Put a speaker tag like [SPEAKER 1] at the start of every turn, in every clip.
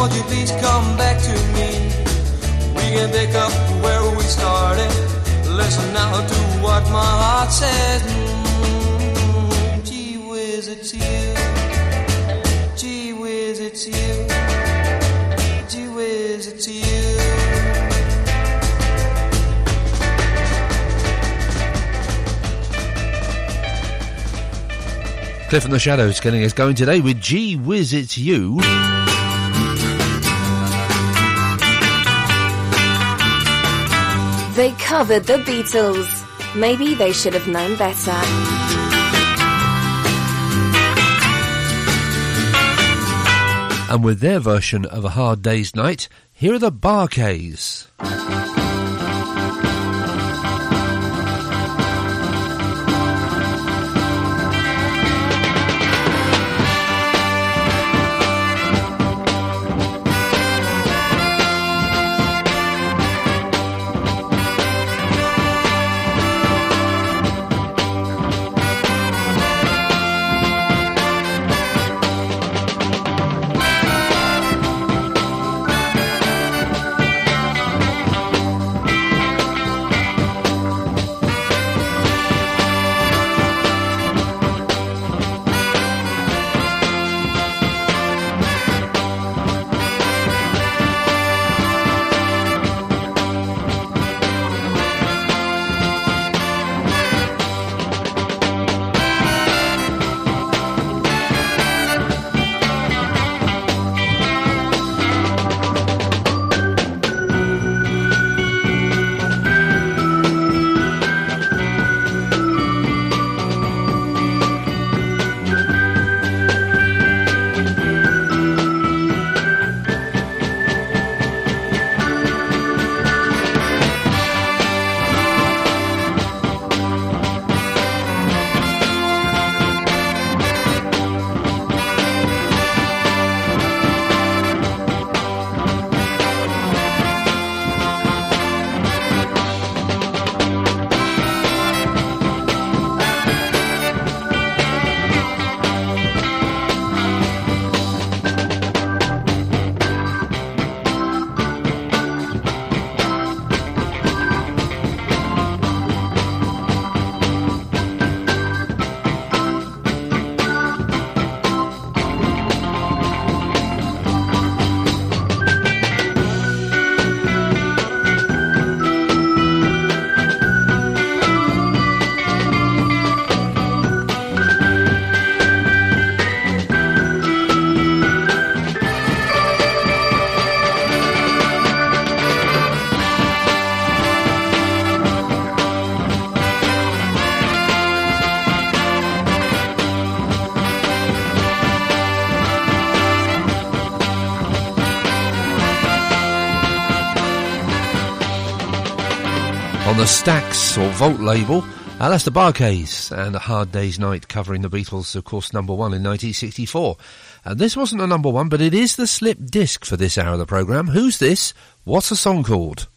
[SPEAKER 1] won't you please come back to me? We can pick up where we started. Listen now to what my heart says. Gee whiz, it's you. Gee whiz, it's you. Gee whiz, it's you.
[SPEAKER 2] Cliff and the Shadows getting us going today with Gee Whiz, It's You.
[SPEAKER 3] They covered the Beatles. Maybe they should have known better.
[SPEAKER 2] And with their version of A Hard Day's Night, here are the Bar-Kays. On the Stax or Vault label, that's the Bar-Kays and A Hard Day's Night, covering the Beatles, of course, number one in 1964. And this wasn't a number one, but it is the slip disc for this hour of the programme. Who's this? What's the song called?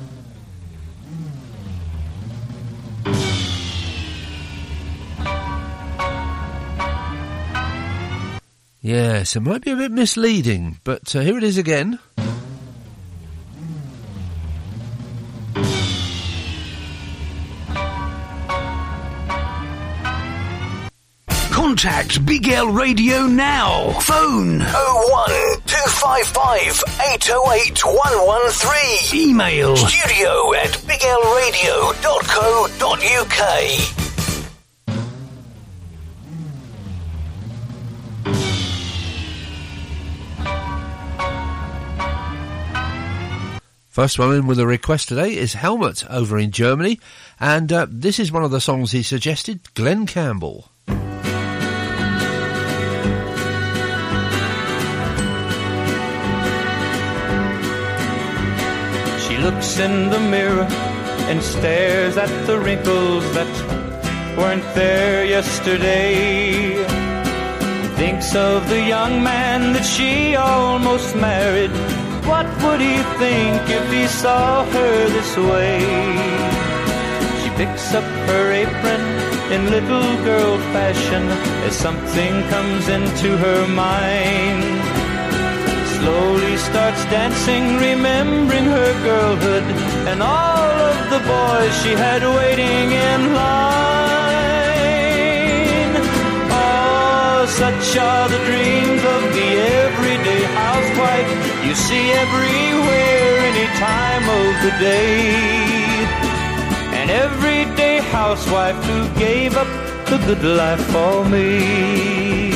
[SPEAKER 2] Yes, it might be a bit misleading, but here it is again.
[SPEAKER 4] Contact Big L Radio now. Phone 01255 808 113. Email studio@biglradio.co.uk.
[SPEAKER 2] First one in with a request today is Helmut over in Germany, and this is one of the songs he suggested, Glenn Campbell.
[SPEAKER 5] She looks in the mirror and stares at the wrinkles that weren't there yesterday. Thinks of the young man that she almost married. What would he think if he saw her this way? She picks up her apron in little girl fashion as something comes into her mind. slowly starts dancing, remembering her girlhood and all of the boys she had waiting in line. Oh, such are the dreams of the everyday housewife you see everywhere, any time of the day. An everyday housewife who gave up the good life for me.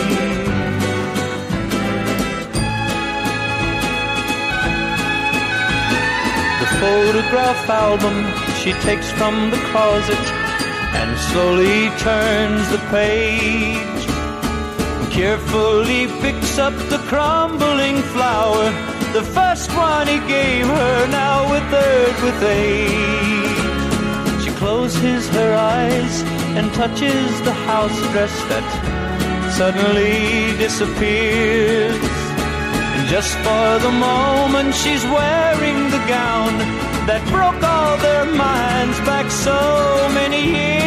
[SPEAKER 5] The photograph album she takes from the closet and slowly turns the page. Carefully picks up the crumbling flower, the first one he gave her, now withered with age. She closes her eyes and touches the house dress that suddenly disappears. And just for the moment she's wearing the gown that broke all their minds back so many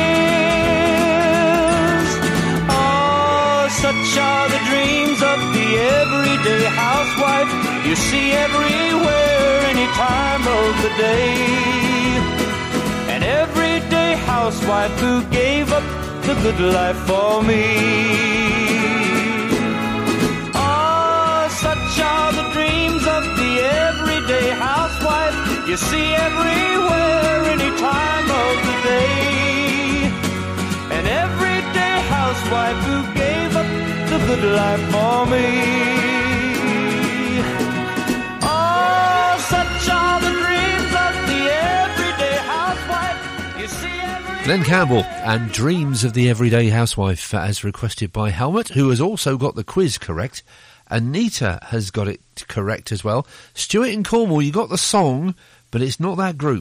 [SPEAKER 5] years. Oh, such are the dreams of the everyday housewife you see everywhere, any time of the day. An everyday housewife who gave up the good life for me. Oh, such are the dreams of the everyday housewife you see everywhere, any time of the day. An everyday housewife who gave up the good life for me. Oh, such are the dreams of the everyday housewife you see everywhere.
[SPEAKER 2] Glenn Campbell and Dreams of the Everyday Housewife, as requested by Helmut, who has also got the quiz correct. Anita has got it correct as well. Stuart in Cornwall, you got the song, but it's not that group.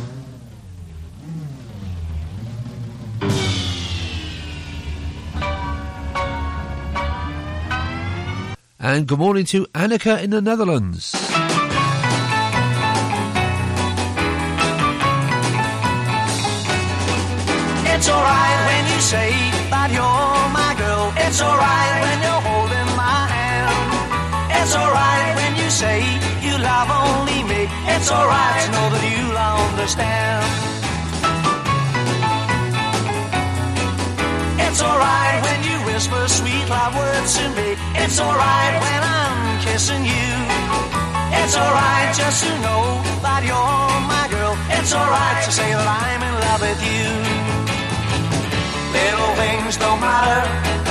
[SPEAKER 2] And good morning to Annika in the Netherlands.
[SPEAKER 6] It's alright when you say that you're my girl. It's alright when you're holding my hand. It's alright when you say you love only me. It's alright to know that you'll understand. It's alright when you whisper sweet love words to me. It's alright when I'm kissing you. It's alright just to know that you're my girl. It's alright to say that I'm in love with you. Little things don't matter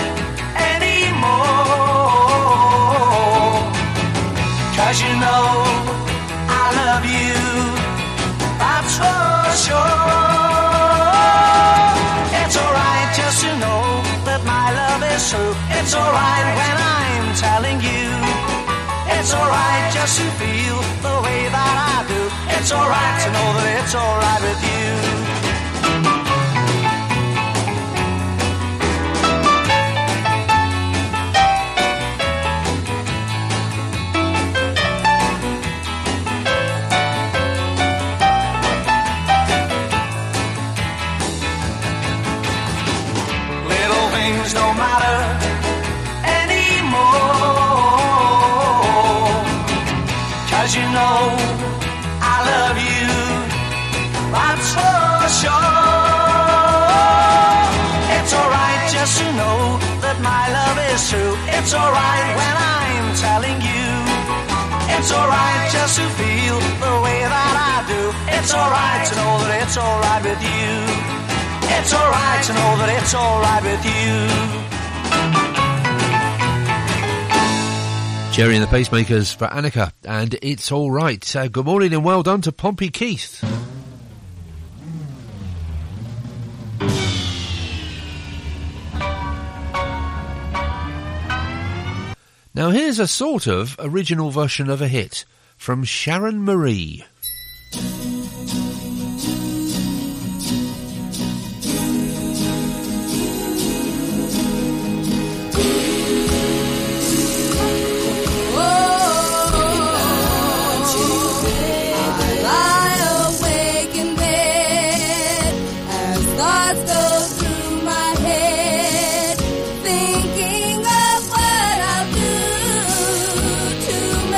[SPEAKER 6] anymore, 'cause you know I love you, that's for sure. It's alright just to know that my love is true. It's alright when I'm telling you. It's alright just to feel the way that I do. It's alright to know that it's alright with you. Don't matter anymore, 'cause you know I love you, that's for sure. It's alright just to know that my love is true. It's alright when I'm telling you. It's alright just to feel the way that I do. It's alright to know that it's alright with you. It's alright to know that it's alright with you.
[SPEAKER 2] Jerry and the Pacemakers for Annika, and it's all right. Good morning and well done to Pompey Keith. Now here's a sort of original version of a hit from Sharon Marie.
[SPEAKER 7] Thinking of what I'll do to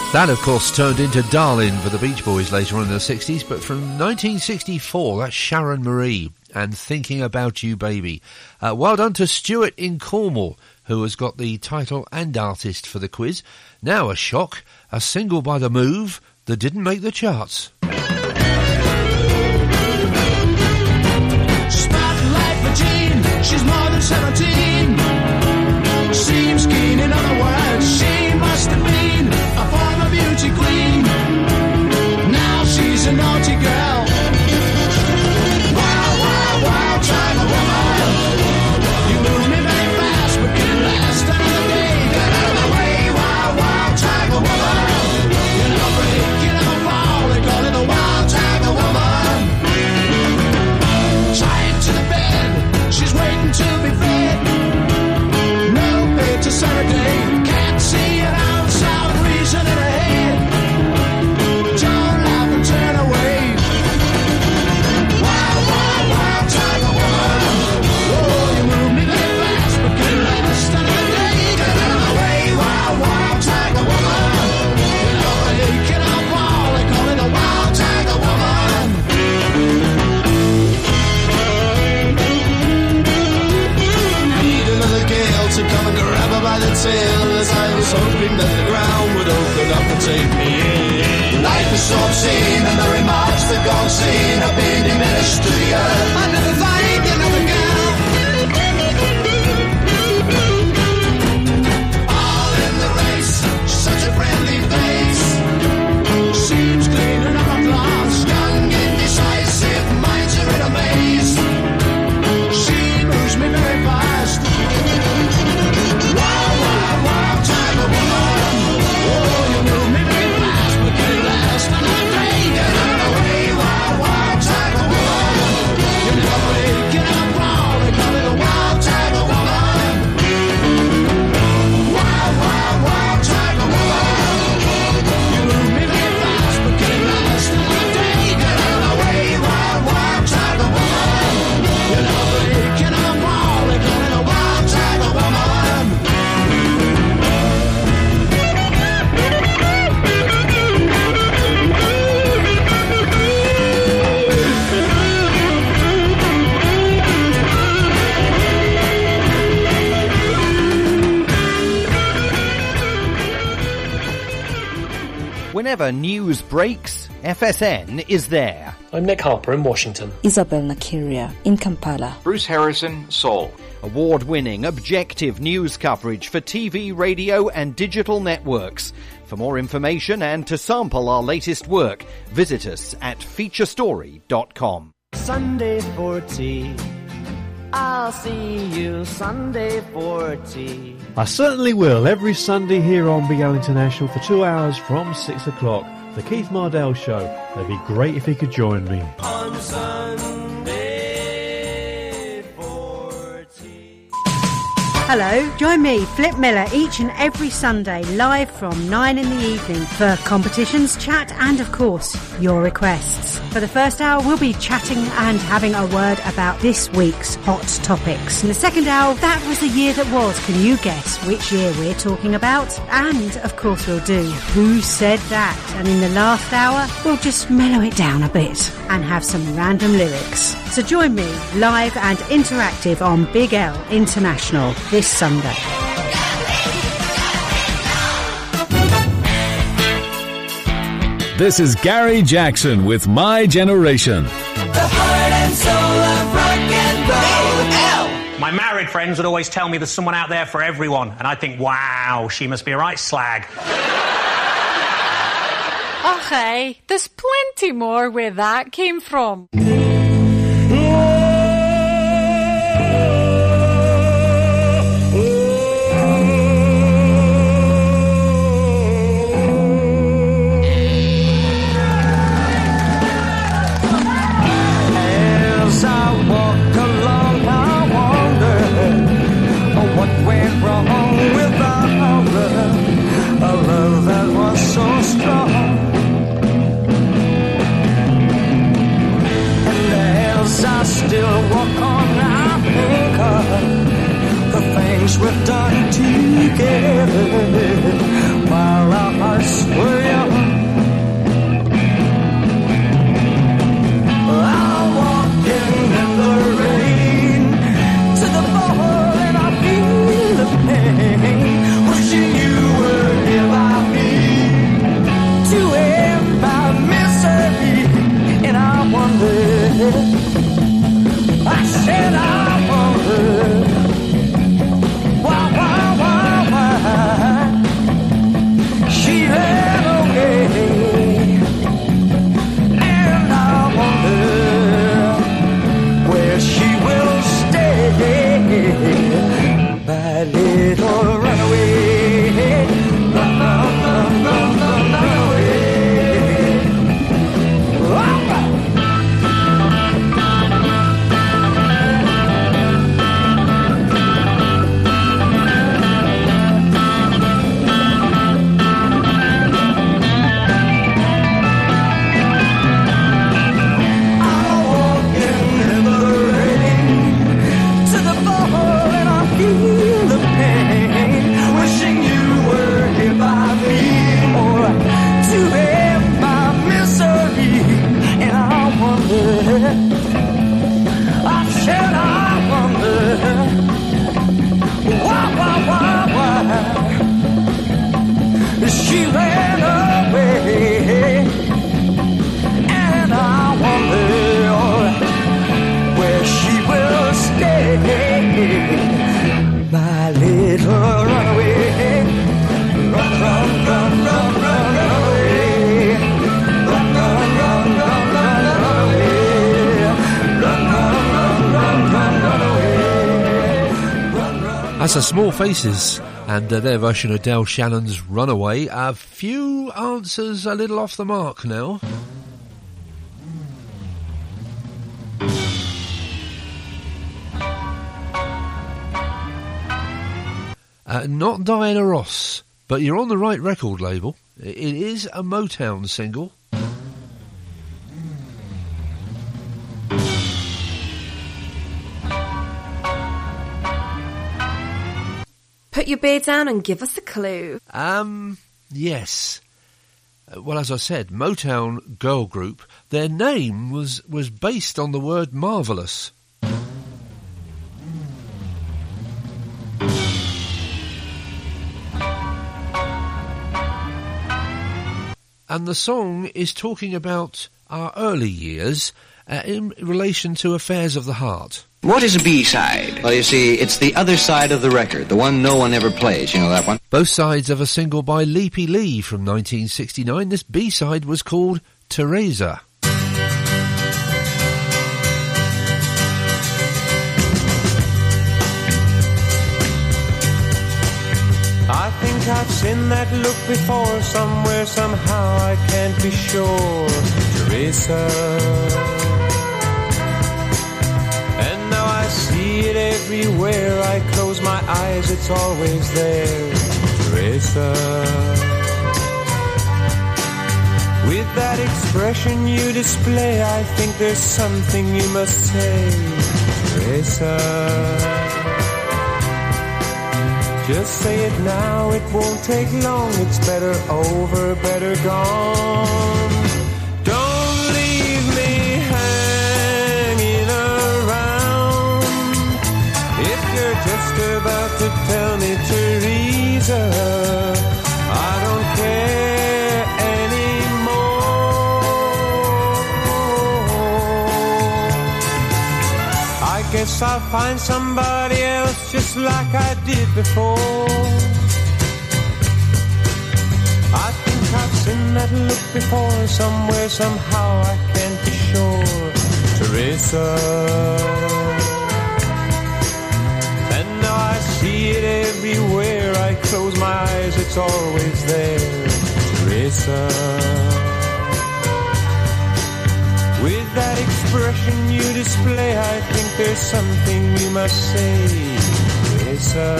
[SPEAKER 2] That, of course, turned into Darlin' for the Beach Boys later on in the 60s, but from 1964, that's Sharon Marie and Thinking About You Baby. Well done to Stuart in Cornwall, who has got the title and artist for the quiz. Now a shock, a single by The Move that didn't make the charts.
[SPEAKER 7] Spotlight for Jean, she's more than 17. Seems keen, in other words, she must have been a former beauty queen. Now she's a naughty girl. Wow, wow, wow, time of woman. You move me very fast, but can last another day. Get out of the way, wow, wow, time of woman. You never break, you never fall, they call it the wild time of woman. Tied to the bed, she's waiting to be fed. No bed to serenade, can't see an ounce of reason in her head. Don't laugh and turn away. Wow, wow, wow, time of woman. Oh, you move me very fast, but can last another day. Get out of the way, wow, wow, time of woman. You know they cannot fall, they call it a wild time of woman. Need another gale to come and grab her by the tail, as I was hoping that the ground would open up and take me in. Life is so obscene, and the remarks that go unseen have been diminished to the earth. I never find another girl. All in the race, such a friendly face. Seems clean and up a glass, young, indecisive, minds are in a maze. She moves me very fast. Wow, wow, wow, time of woman. Oh, you move me very fast, but can it last another day? Get out of the way, wow, wow, time of woman. You never break, you never fall, they call it a wild time of woman. Wow, wow, wow, time of woman. You move me very fast, but can it last another day? Get out of the way, wow, wow, time of woman. You never break, you never fall, they call it a wild time of woman.
[SPEAKER 8] Whenever news breaks, FSN is there.
[SPEAKER 9] I'm Nick Harper in Washington.
[SPEAKER 10] Isabel Nakiria in Kampala.
[SPEAKER 11] Bruce Harrison, Seoul.
[SPEAKER 8] Award-winning, objective news coverage for TV, radio and digital networks. For more information and to sample our latest work, visit us at featurestory.com.
[SPEAKER 7] Sunday 40, I'll see you Sunday 40.
[SPEAKER 12] I certainly will, every Sunday here on BO International for 2 hours from 6 o'clock. The Keith Mardell Show. It'd be great if he could join me.
[SPEAKER 7] On Sunday 40.
[SPEAKER 13] Hello, join me, Flip Miller, each and every Sunday, live from 9 in the evening for competitions, chat and, of course, your requests. For the first hour, we'll be chatting and having a word about this week's hot topics. In the second hour, that was the year that was. Can you guess which year we're talking about? And, of course, we'll do Who Said That? And in the last hour, we'll just mellow it down a bit and have some random lyrics. So join me, live and interactive on Big L International this Sunday.
[SPEAKER 14] This is Gary Jackson with My Generation.
[SPEAKER 7] The heart and soul of rock and roll. Big L.
[SPEAKER 15] My married friends would always tell me there's someone out there for everyone, and I'd think, wow, she must be a right slag.
[SPEAKER 16] Okay, there's plenty more where that came from.
[SPEAKER 7] As I walk along, I wonder what went wrong with our love, a love that was so strong. And
[SPEAKER 6] I said I wonder why she ran away, and I wonder where she will stay, my little runaway. Run, run, run, run, run, run away. She ran away, and I wonder where she will stay, my little runaway. Run, run, run, run, run, run away. Run, run, run, run, run, run away. Run, run, run, run, run, run away.
[SPEAKER 2] That's the Small Faces and their version of Del Shannon's Runaway. A few answers a little off the mark now. Not Diana Ross, but you're on the right record label. It is a Motown single.
[SPEAKER 3] Put your beer down and give us a clue.
[SPEAKER 2] Yes. Well, as I said, Motown girl group. Their name was based on the word marvellous. And the song is talking about our early years in relation to affairs of the heart.
[SPEAKER 9] What is a B-side? Well, you see, it's the other side of the record, the one no one ever plays, you know that one?
[SPEAKER 2] Both sides of a single by Leapy Lee from 1969. This B-side was called Teresa.
[SPEAKER 11] I think I've seen that look before, somewhere, somehow, I can't be sure. Teresa. And now I see it everywhere, I close my eyes, it's always there. Teresa. With that expression you display, I think there's something you must say. Teresa. Just say it now, it won't take long. It's better over, better gone. Don't leave me hanging around. If you're just about to tell me, Teresa, I don't care anymore. I guess I'll find somebody else just like I did before. I think I've seen that look before, somewhere, somehow, I can't be sure. Teresa. And now I see it everywhere, I close my eyes, it's always there. Teresa. With that expression you display, I think there's something you must say, Teresa.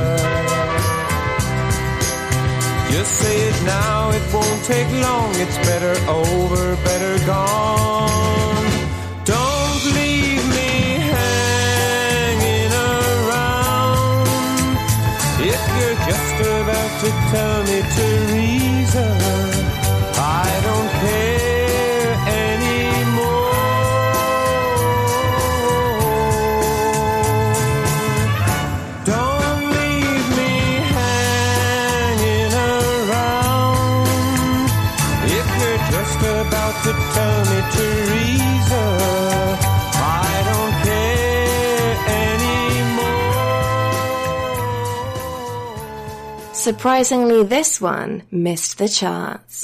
[SPEAKER 11] Just say it now, it won't take long. It's better over, better gone. Don't leave me hanging around. If you're just about to tell me, Teresa, I don't care anymore. Don't leave me hanging around. If you're just just about to tell me, Teresa, I don't care anymore.
[SPEAKER 3] Surprisingly, this one missed the charts.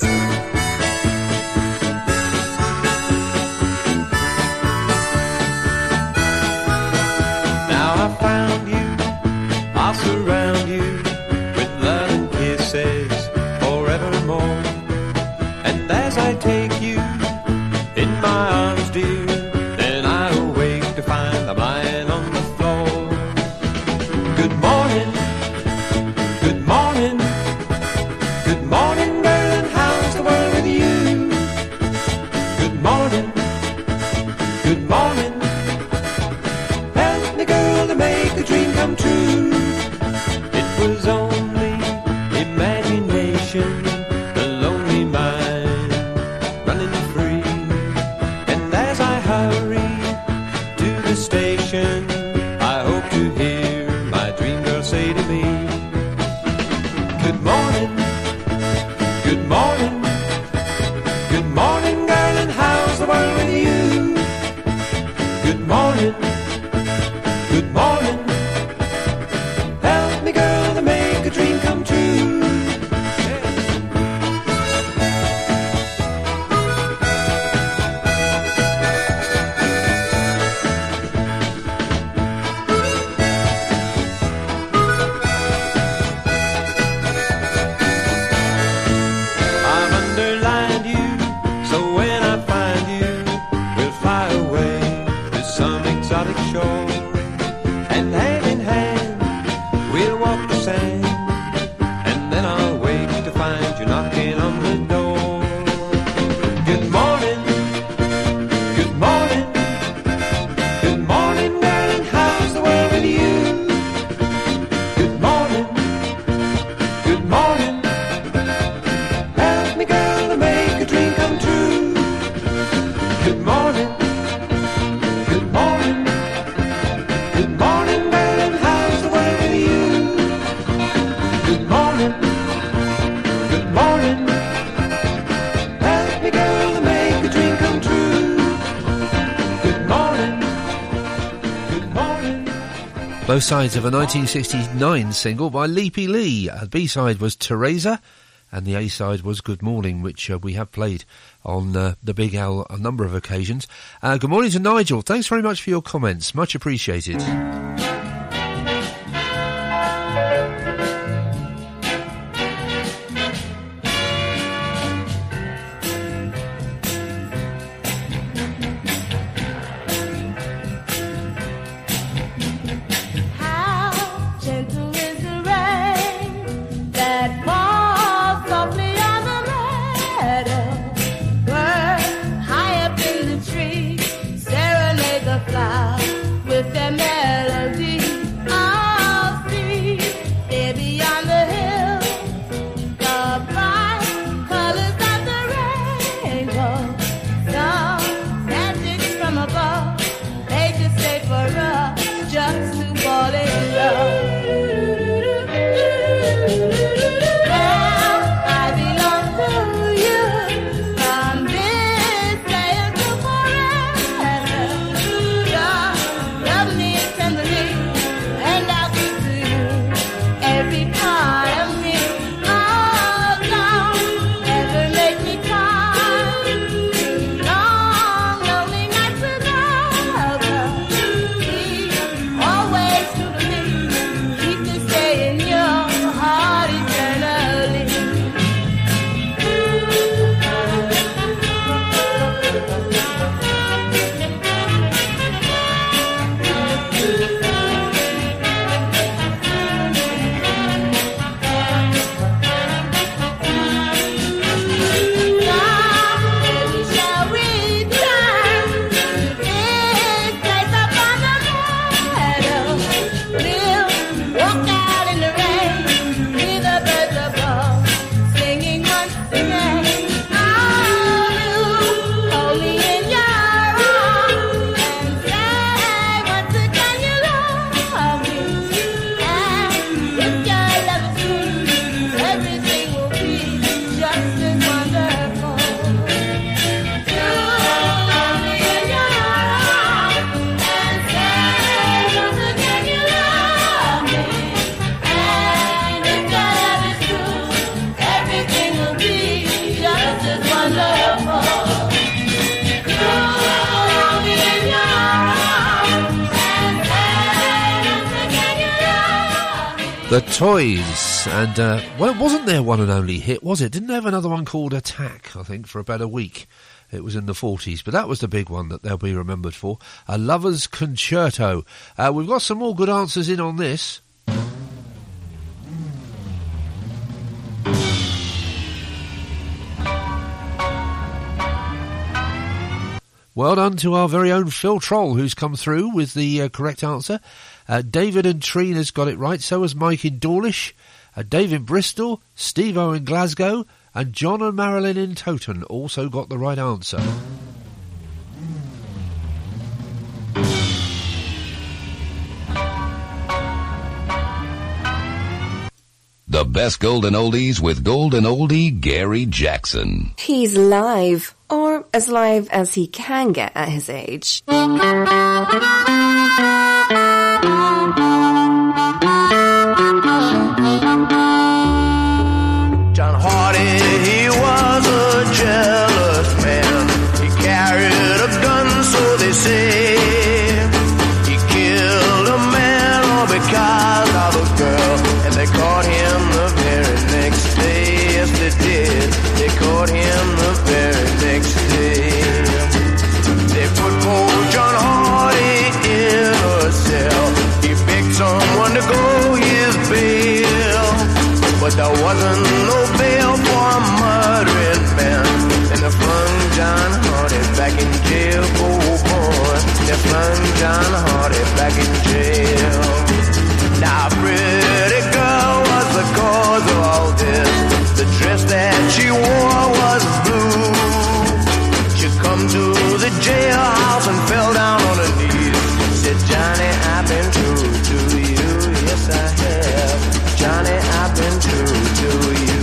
[SPEAKER 11] Now I found you, I'll surround you with love and kisses forevermore. And as I take you in my arms, dear, then I awake to find I'm lying on the floor. Good morning, good morning, good morning, girl, and how's the world with you? Good morning, good morning. Help me, girl, to make a dream come true. It was only imagination, the lonely mind running free. And as I hurry to the station, I hope to hear my dream girl say to me, good morning, good morning, good morning, girl, and how's the world with you? Good morning, good morning. Help me, girl, to make a dream come true. I've underlined you, so when I find you, we'll fly away to some exotic shore. And hand in hand, we'll walk the sand. And then I'll wait to find you knocking on the door. Good morning, good morning, good morning, darling, how's the world with you? Good morning, good morning. Help me, girl, to make a dream come true. Good morning, good morning, good morning, girl, and how's the world with you? Good morning, good morning. Help me, girl, to make a dream come true. Good morning, good morning.
[SPEAKER 2] Both sides of a 1969 single by Leapy Lee. The B-side was Teresa, and the A-side was Good Morning, which we have played on the Big L a number of occasions. Good morning to Nigel. Thanks very much for your comments. Much appreciated.
[SPEAKER 17] How gentle is the rain that falls softly on the meadow. Birds high up in the tree serenade the flowers with their melody. I'll see there beyond the hill the bright colors of the rainbow. Some magic from above, they just say for us just to fall in love. Now I belong to you. wonderful. Hold me in your arms and say
[SPEAKER 2] The Toys, and well, it wasn't their one and only hit, was it? Didn't they have another one called Attack, I think, for about a week? It was in the 40s, but that was the big one that they'll be remembered for. A Lover's Concerto. We've got some more good answers in on this. Well done to our very own Phil Troll, who's come through with the correct answer. David and Trina's got it right, so has Mike in Dawlish, Dave in Bristol, Steve-O in Glasgow, and John and Marilyn in Toton also got the right answer.
[SPEAKER 18] The best golden oldies with golden oldie Gary Jackson.
[SPEAKER 3] He's live, or as live as he can get at his age.
[SPEAKER 6] John Hardy, he was a jealous man. He carried a gun, so they say. He killed a man all because of a girl, and they caught him the very next day. Yes, they did. They caught him the very next day. They put poor John Hardy in a cell. He begged someone to go his bail, but there wasn't no bail for a murdering man. And they flung John Hardy back in jail, oh boy. They flung John Hardy back in jail. Now a pretty girl was the cause of all this. The dress that she wore was blue. She come to the jailhouse and fell down on her knees. Said, Johnny, I've been true to you. Yes, I have. Johnny, I've been true to you.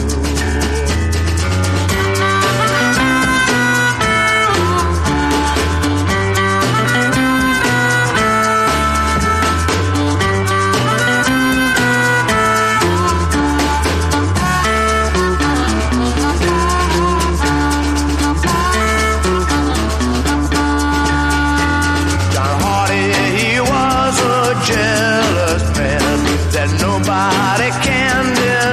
[SPEAKER 6] John Hardy, he was a jealous man that nobody can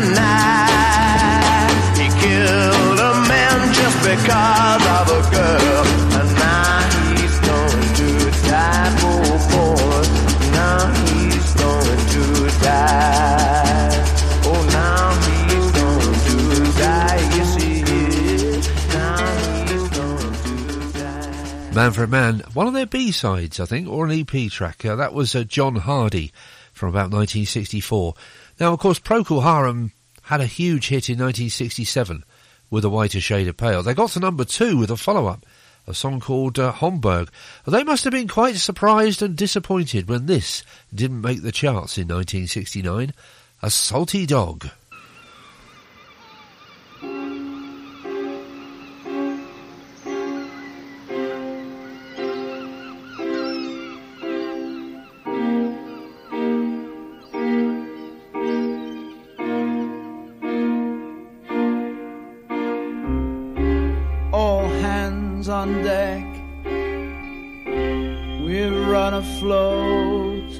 [SPEAKER 6] deny. He killed a man just because of a girl, and now he's going to die, oh boy. Now he's going to die. Oh, now he's going to die. Yes, he is. Now he's going to die.
[SPEAKER 2] Man for a Man, one of their B-sides, I think, or an EP track. That was John Hardy from about 1964. Now, of course, Procol Harum had a huge hit in 1967 with A Whiter Shade of Pale. They got to number 2 with a follow-up, a song called Homburg. They must have been quite surprised and disappointed when this didn't make the charts in 1969. A Salty Dog.
[SPEAKER 19] All hands on deck, we've run afloat.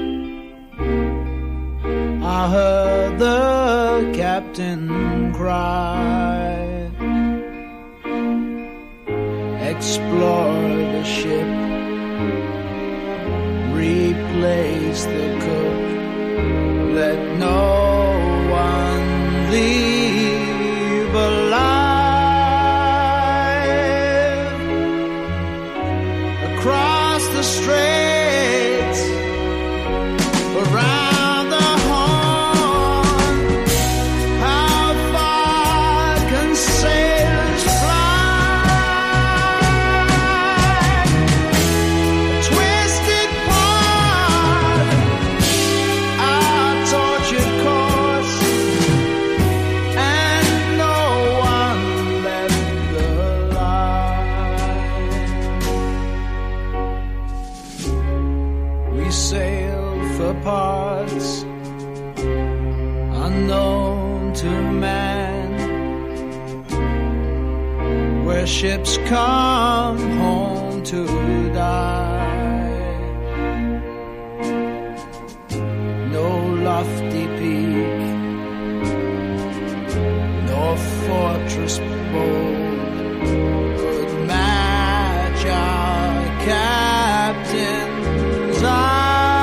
[SPEAKER 19] I heard the captain cry. Explore the ship, replace the cook, let no one leave alive. Across the straits, around the horn, how far can sailors fly? A twisted part, our tortured ships come home to die. No lofty peak, no fortress bold could match our captain's eye.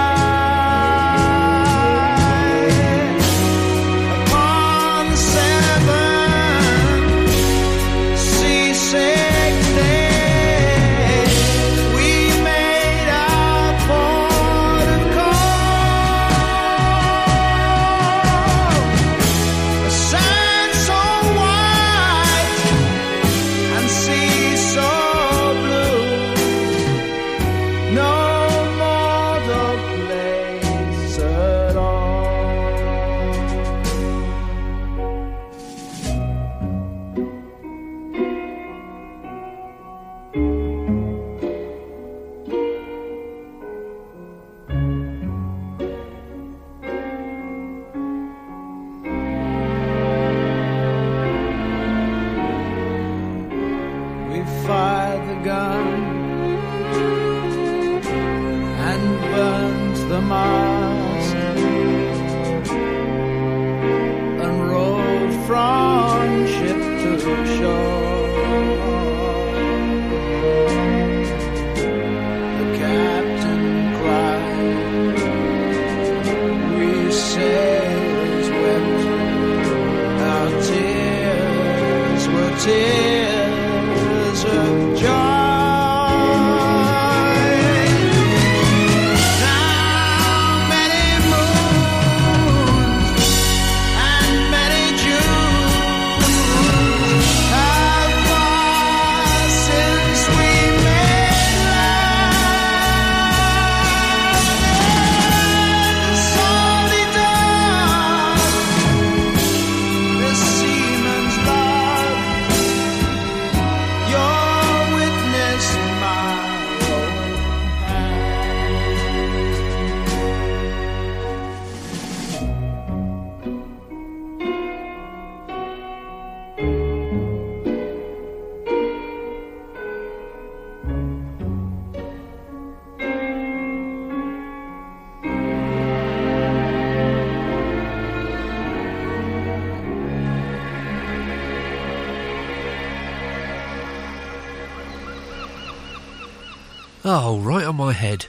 [SPEAKER 2] Oh, right on my head.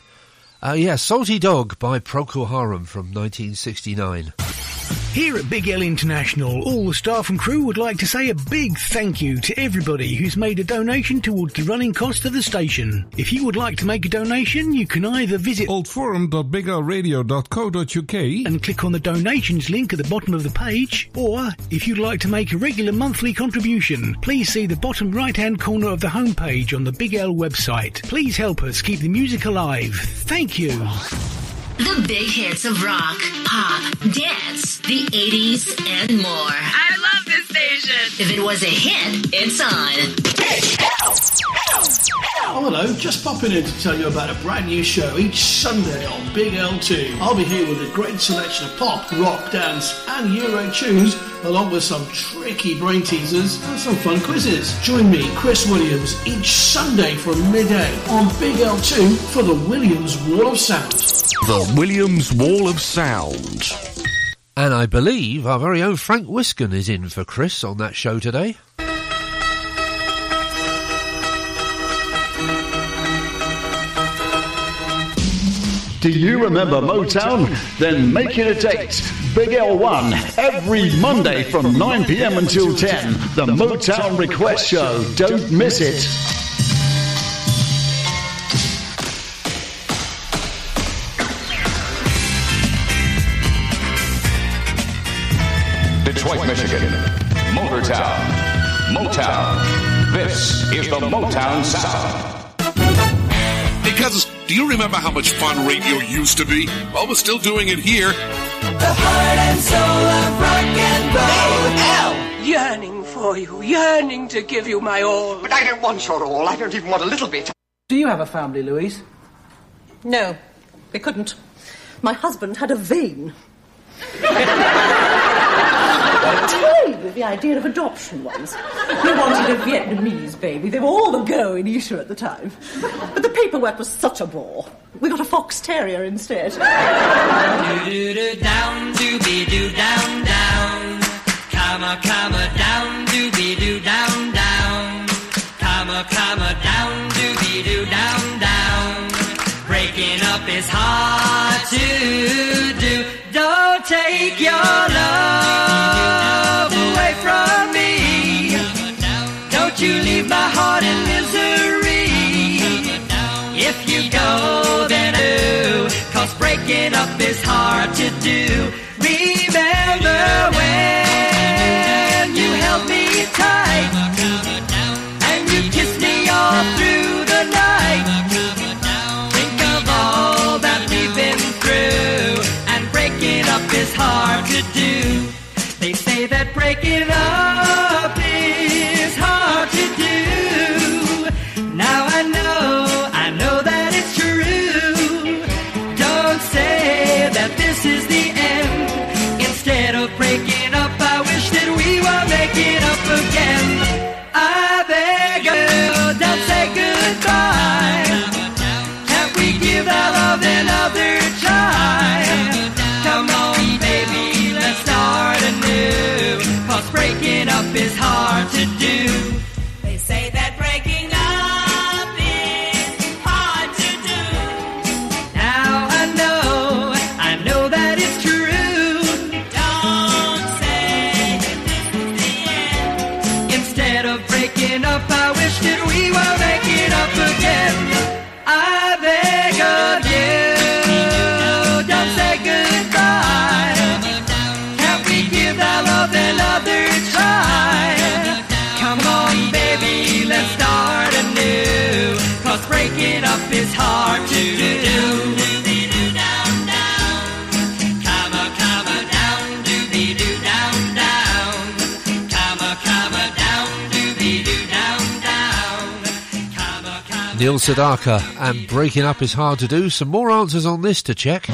[SPEAKER 2] Salty Dog by Procol Harum from 1969.
[SPEAKER 20] Here at Big L International, all the staff and crew would like to say a big thank you to everybody who's made a donation towards the running cost of the station. If you would like to make a donation, you can either visit oldforum.biglradio.co.uk and click on the donations link at the bottom of the page, or if you'd like to make a regular monthly contribution, please see the bottom right-hand corner of the homepage on the Big L website. Please help us keep the music alive. Thank you.
[SPEAKER 21] The big hits of rock, pop, dance, the 80s, and more.
[SPEAKER 22] I love this station.
[SPEAKER 21] If it was a hit, it's on.
[SPEAKER 23] Oh, hello. Just popping in to tell you about a brand new show each Sunday on Big L2. I'll be here with a great selection of pop, rock, dance, and Euro tunes, along with some tricky brain teasers and some fun quizzes. Join me, Chris Williams, each Sunday from midday on Big L2 for the Williams Wall of Sound.
[SPEAKER 24] The Williams Wall of Sound.
[SPEAKER 2] And I believe our very own Frank Wiskin is in for Chris on that show today.
[SPEAKER 25] Do you remember Motown? Then make it a date. Big L1, every Monday from 9 p.m. until 10. The Motown Request Show. Don't miss it.
[SPEAKER 18] Detroit, Michigan. Motortown. Motown. This is the Motown Sound.
[SPEAKER 26] Hey, cousins, do you remember how much fun radio used to be? Well, we're still doing it here.
[SPEAKER 6] The heart and soul of rock and roll. Yearning for you, yearning to give you my all.
[SPEAKER 27] But I don't want your all. I don't even want a little bit.
[SPEAKER 28] Do you have a family, Louise?
[SPEAKER 29] No, we couldn't. My husband had a vein.
[SPEAKER 1] toyed with the idea of adoption once. We wanted a Vietnamese baby. They were all the go in Isha at the time. But the paperwork was such a bore. We got a fox terrier instead.
[SPEAKER 6] Do-do-do, down, dooby-doo, down, down. Comma, comma, down, dooby-doo, down, down. Comma, comma, down, dooby-doo, down, down. Breaking up is hard to do. Don't take your love away from me. Don't you leave my heart in misery. If you go, then do. 'Cause breaking up is hard to do. Remember when you held me tight and you kissed me all through the night. Think of all that we've been through, and breaking up is hard to do. They say that breaking up is hard to do. Now I know that it's true. Don't say that this is the end. Instead of breaking up, I wish that we were making up again. I beg you, don't say goodbye. Can't we give our love another try? Come on, baby, let's start anew. 'Cause breaking up is hard to do. They say that breaking up is hard to do. Now I know that it's true. Don't say that this is the end. Instead of breaking up, I wish that we were making up again. I beg of you, don't say goodbye. Can't we give our love another try? Come on, baby, let's start anew. 'Cause breaking up is hard to do. Down, down. Comma, comma, down, doobie-doo, down, down. Comma, comma, down, doobie-doo, down, down. Comma, comma.
[SPEAKER 2] Neil Sedaka, and breaking up is hard to do. Some more answers on this to check.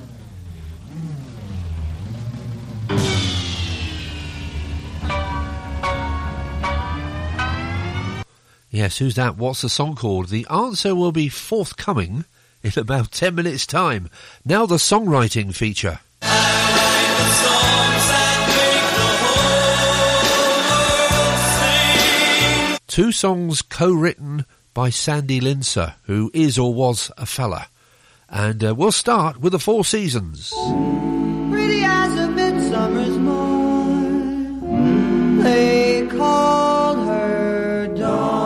[SPEAKER 2] Yes, who's that? What's the song called? The answer will be forthcoming in about 10 minutes' time. Now the songwriting feature. Two songs co-written by Sandy Linzer, who is or was a fella. And we'll start with the Four Seasons.
[SPEAKER 4] Pretty as a midsummer's morn, they called her Dawn.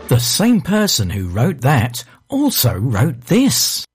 [SPEAKER 5] The same person who wrote that also wrote this.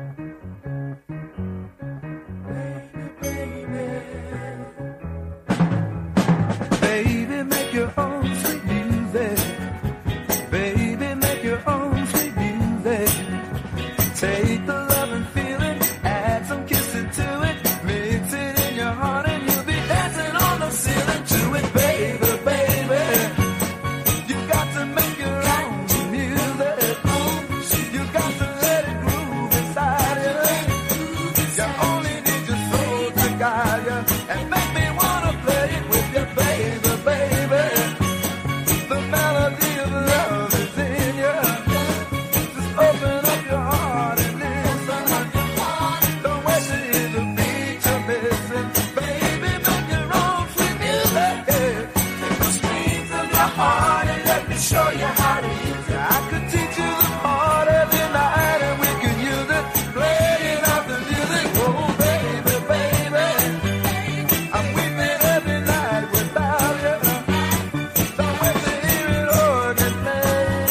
[SPEAKER 11] Baby, make your own sweet music. Baby, make your own sweet music. Take the love and feeling, add some kissing to it. Mix it in your heart and you'll be dancing on the ceiling to it, baby, baby. You got to make your own music. You got to let it groove inside you. You only need your soul to guide you and make me wanna play it with you, baby, baby. The melody of love is in you. Just open up your heart and listen. Don't wait to hear the beat you're missing. Baby, make your own sweet music. Take the strings of your heart and let me show you how to use it. I could teach you the part every night and we could use it. Playing out the music. Oh, baby, baby. I'm weeping every night without you. Don't wait to hear it organ playing.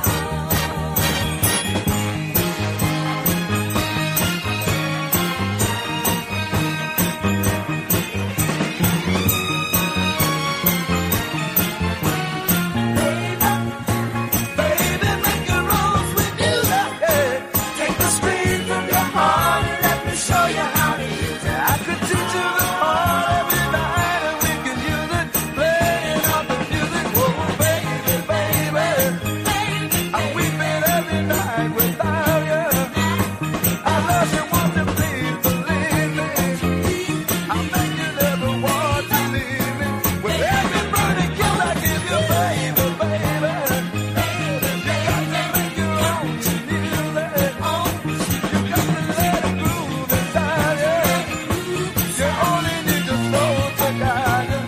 [SPEAKER 11] Baby, make your own sweet music. Take the strings from your heart and let me show you how to use it. I could teach you the part every night and we can use it. Playing out the music. Oh, baby, baby. I'm weeping every night without you. I love you, want you, please believe me. I'll make you never want to leave me. With every burning kiss I give you, baby, baby. You got to make your own music. You got to let it groove inside you. You only need your soul to guide you.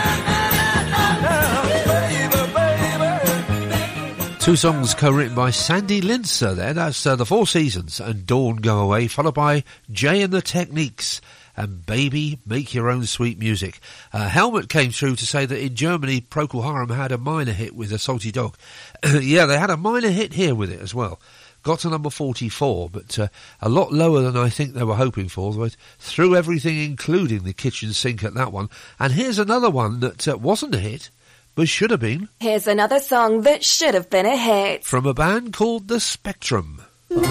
[SPEAKER 11] Baby, baby.
[SPEAKER 2] Two songs co-written by Sandy Linzer there. That's The Four Seasons and Dawn Go Away, followed by Jay and the Techniques and Baby Make Your Own Sweet Music. Helmut came through to say that in Germany, Procol Harum had a minor hit with A Salty Dog. Yeah, they had a minor hit here with it as well. Got to number 44, but a lot lower than I think they were hoping for. They threw everything, including the kitchen sink, at that one. And here's another one that wasn't a hit, but should have been,
[SPEAKER 3] Here's another song that should have been a hit.
[SPEAKER 2] from a band called The Spectrum.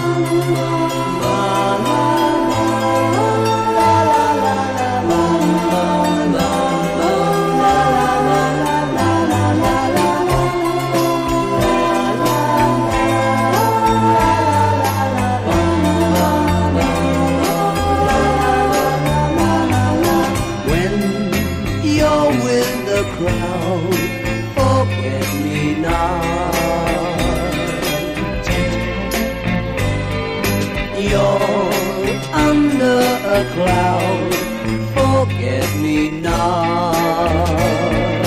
[SPEAKER 4] When you're with the crowd, forget me not. You're under a cloud, forget me not.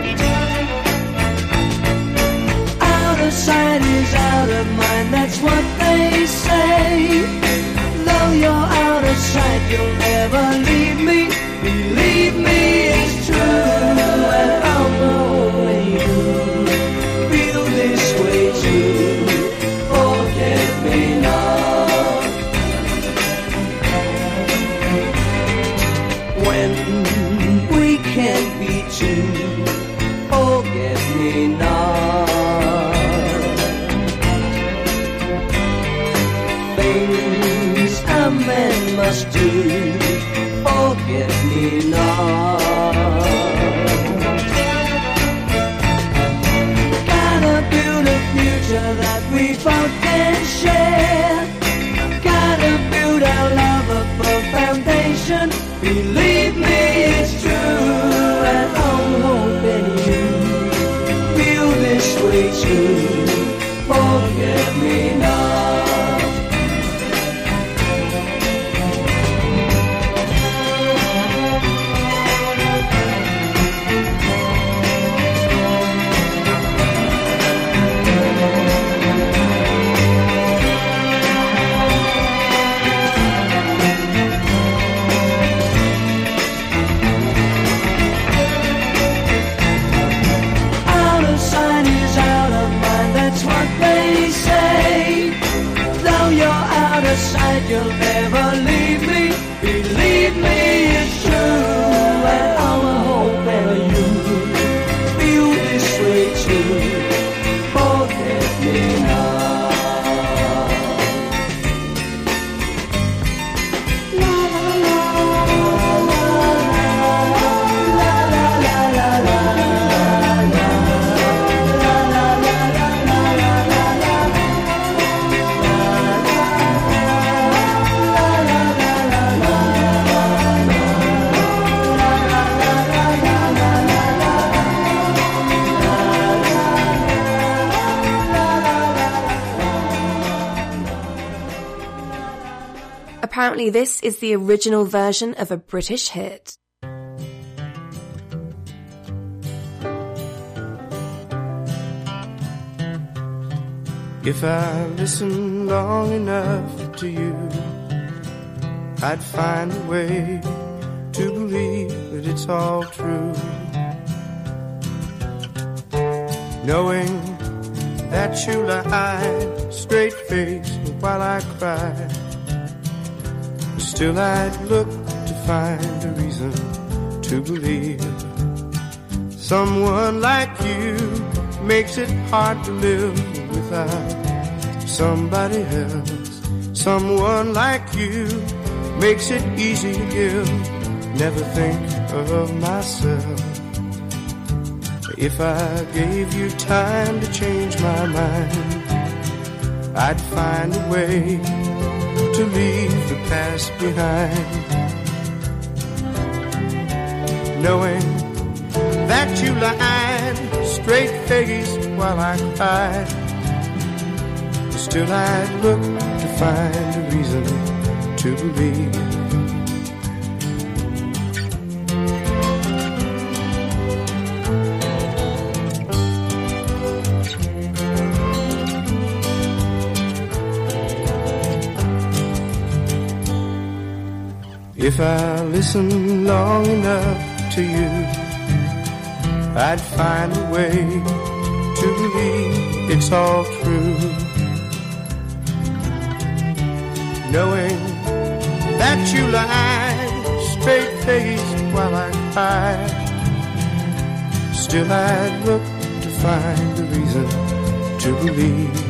[SPEAKER 4] Out of sight is out of mind, that's what they say. Though you're out of sight, you'll never leave me. Believe me, it's true, and I'll know when you feel this way too. Forget me not. When we can't be two, forget me not. Things a man must do, forget me not. Gotta build a future that we both can share. Gotta build our love up a foundation. Believe me, it's true, and I'm hoping you feel this way too. Forget me not. Out of sight is out of mind, that's you'll ever leave me. Believe me, it's true. And I will hope that you feel this way too. Forget me now.
[SPEAKER 3] Apparently this is the original version of a British hit.
[SPEAKER 11] If I listened long enough to you, I'd find a way to believe that it's all true. Knowing that you lie straight-faced while I cry, still I'd look to find a reason to believe. Someone like you makes it hard to live without somebody else. Someone like you makes it easy to give. Never think of myself. If I gave you time to change my mind, I'd find a way to leave the past behind. Knowing that you lied straight-faced while I cried, still I'd look to find a reason to believe. If I listened long enough to you, I'd find a way to believe it's all true. Knowing that you lied straight-faced while I cried, still I'd look to find a reason to believe.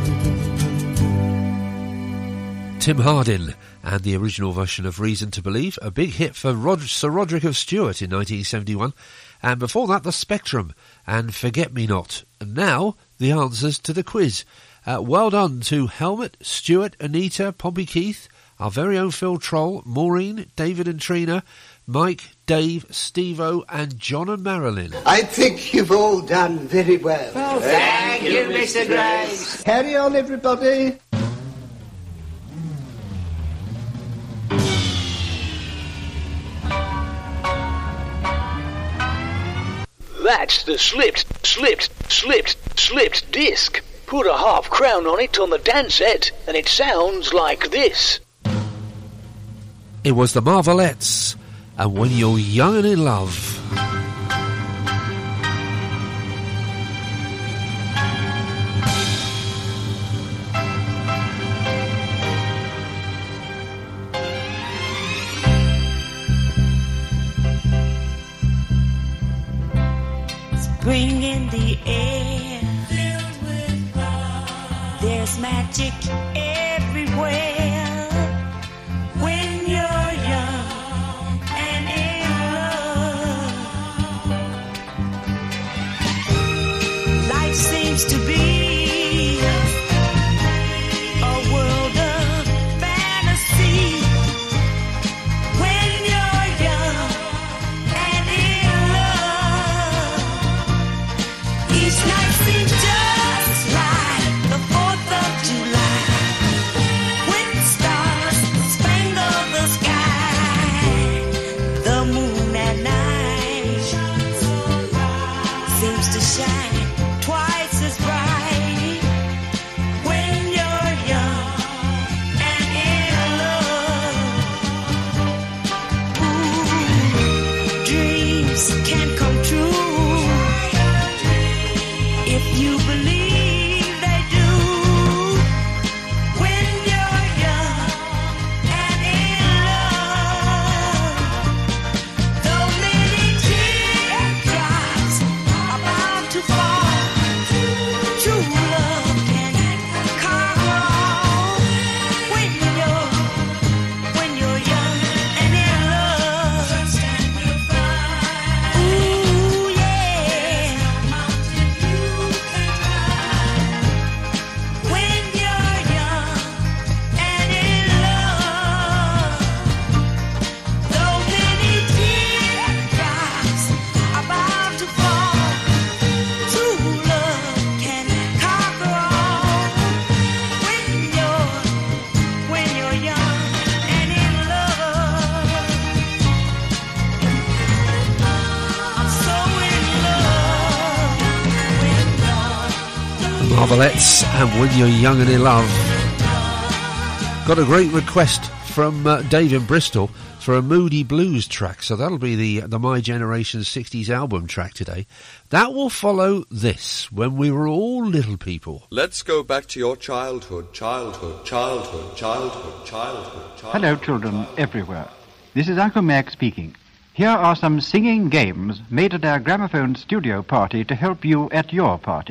[SPEAKER 2] Tim Hardin and the original version of Reason to Believe, a big hit for Sir Roderick of Stewart in 1971, and before that The Spectrum and Forget Me Not. And now the answers to the quiz. Well done to Helmut, Stuart, Anita, Pompey Keith, our very own Phil Troll, Maureen, David and Trina, Mike, Dave, Steve-O and John and Marilyn.
[SPEAKER 7] I think you've all done very well.
[SPEAKER 8] Well, thank you, Mr. Grace.
[SPEAKER 7] Carry on, everybody.
[SPEAKER 9] That's the slipped disc. Put a half crown on it on the dance set, and it sounds like this.
[SPEAKER 2] It was the Marvelettes, and When You're Young and in Love.
[SPEAKER 10] Spring in the air, filled with love. There's magic everywhere. When you're young and in love, life seems to be a world of fantasy. When you're young and in love, each night seems just like the 4th of July, when stars spangle the sky. The moon at night seems to shine twice as bright. When you're young and in love, ooh, dreams can come true. If you believe they do, when you're young
[SPEAKER 2] Marvelettes and When You're Young and in Love. Got a great request from Dave in Bristol for a Moody Blues track, so that'll be the My Generation 60s album track today. That will follow this, When We Were All Little People.
[SPEAKER 11] Let's go back to your childhood.
[SPEAKER 12] Hello, children everywhere. This is Uncle Mac speaking. Here are some singing games made at our gramophone studio party to help you at your party.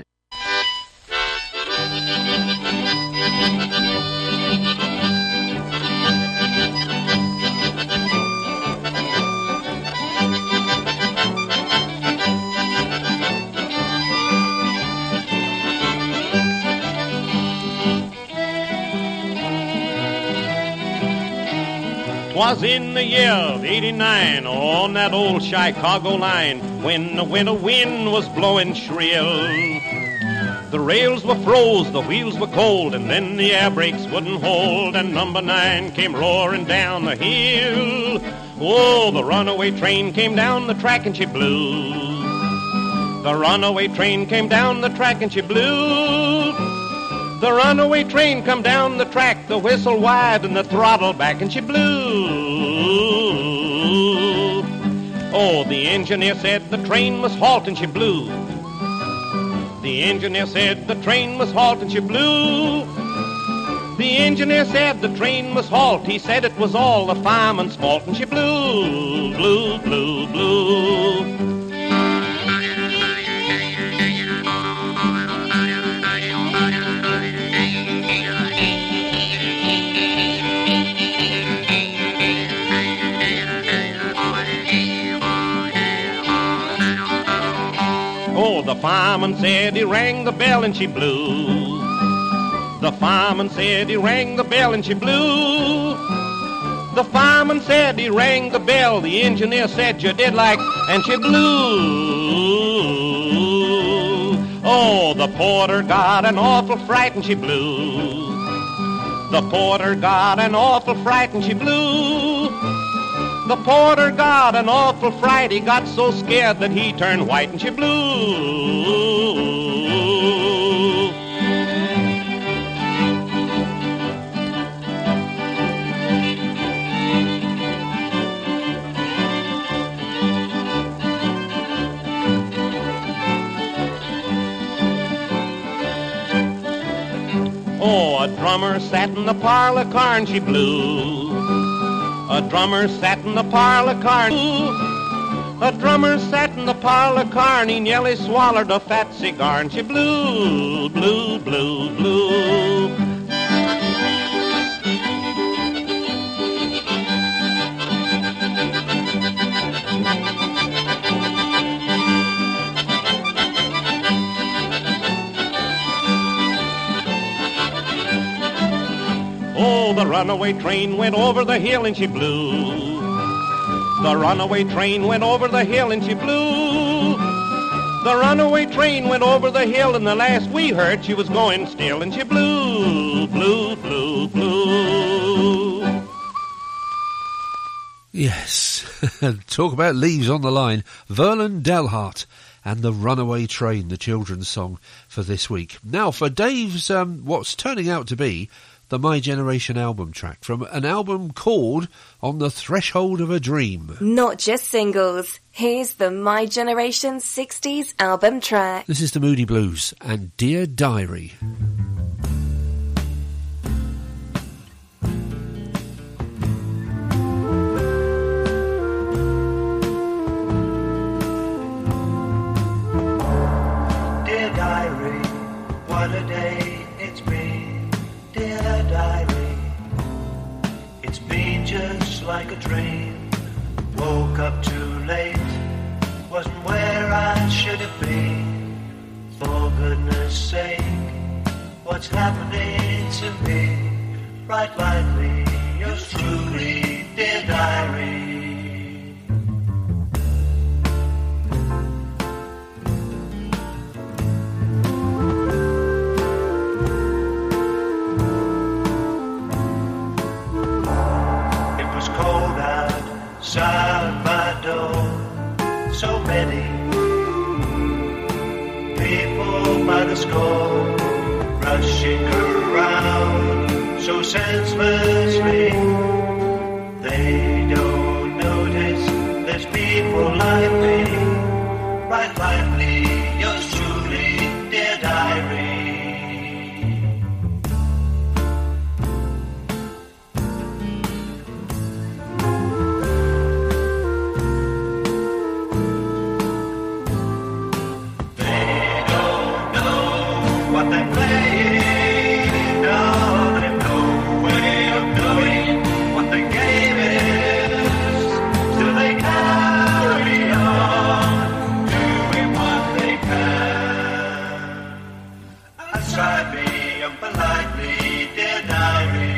[SPEAKER 13] Was in the year of '89 on that old Chicago line when the winter wind was blowing shrill. The rails were froze, the wheels were cold, and then the air brakes wouldn't hold, and number 9 came roaring down the hill. Oh, the runaway train came down the track and she blew. The runaway train came down the track and she blew. The runaway train come down the track, the whistle wide and the throttle back, and she blew. Oh, the engineer said the train must halt, and she blew. The engineer said the train must halt, and she blew. The engineer said the train must halt. He said it was all the fireman's fault, and she blew, blew, blew, blew. Oh, the fireman said he rang the bell and she blew. The fireman said he rang the bell and she blew. The fireman said he rang the bell. The engineer said you did like, and she blew. Oh, the porter got an awful fright and she blew. The porter got an awful fright and she blew. The porter got an awful fright. He got so scared that he turned white and she blew. Oh, a drummer sat in the parlor car and she blew. A drummer sat in the parlor car. A drummer sat in the parlor car and he nearly swallowed a fat cigar and she blew, blew, blew, blew. Oh, the runaway train went over the hill and she blew. The runaway train went over the hill and she blew. The runaway train went over the hill and the last we heard she was going still and she blew, blew, blew, blew.
[SPEAKER 2] Yes, talk about leaves on the line. Verlon Delhart and the Runaway Train, the children's song for this week. Now for Dave's what's turning out to be the My Generation album track from an album called On the Threshold of a Dream.
[SPEAKER 3] Not just singles. Here's the My Generation 60s album track.
[SPEAKER 2] This is the Moody Blues and Dear Diary.
[SPEAKER 4] Dear diary, what a day it's been. Dear diary, it's been just like a dream. Woke up too late, wasn't where I should have been. For goodness sake, what's happening to me? Write lightly, yours truly, dear diary. Outside my door, so many people by the score.
[SPEAKER 6] senselessly. They don't notice there's people like me. Write lively, yours truly, dear diary. They don't know what they're playing. No, they've no way of knowing what the game is. Still they carry on, doing what they can. Outside me and politely, dear diary.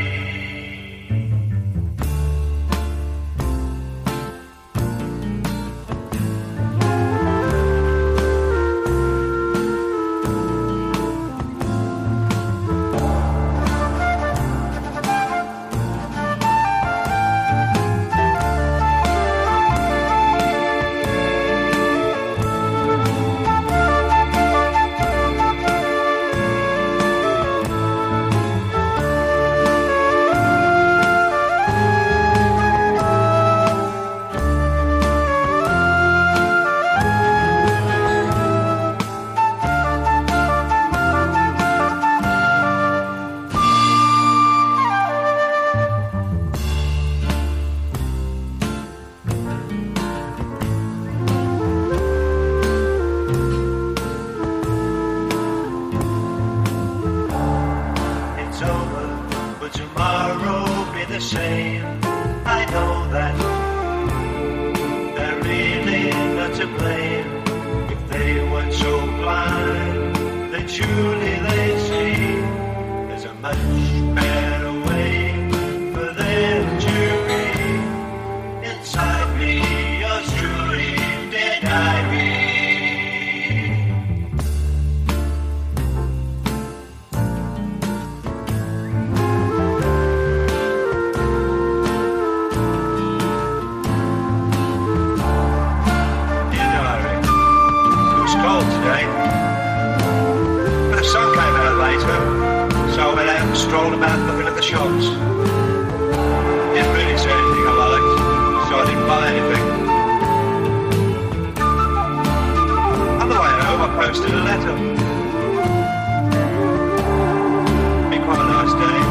[SPEAKER 6] It's over, but tomorrow be the same. I know that they're really not to blame. If they weren't so blind, then surely they'd see there's a much better way for them to be. Inside me, yours truly, dear diary. Dear diary, it was cold today, but the sun came out later, so I went out and strolled about looking at the shops. Didn't really see anything I liked, so I didn't buy anything. On the way home, I posted a letter. Been quite a nice day.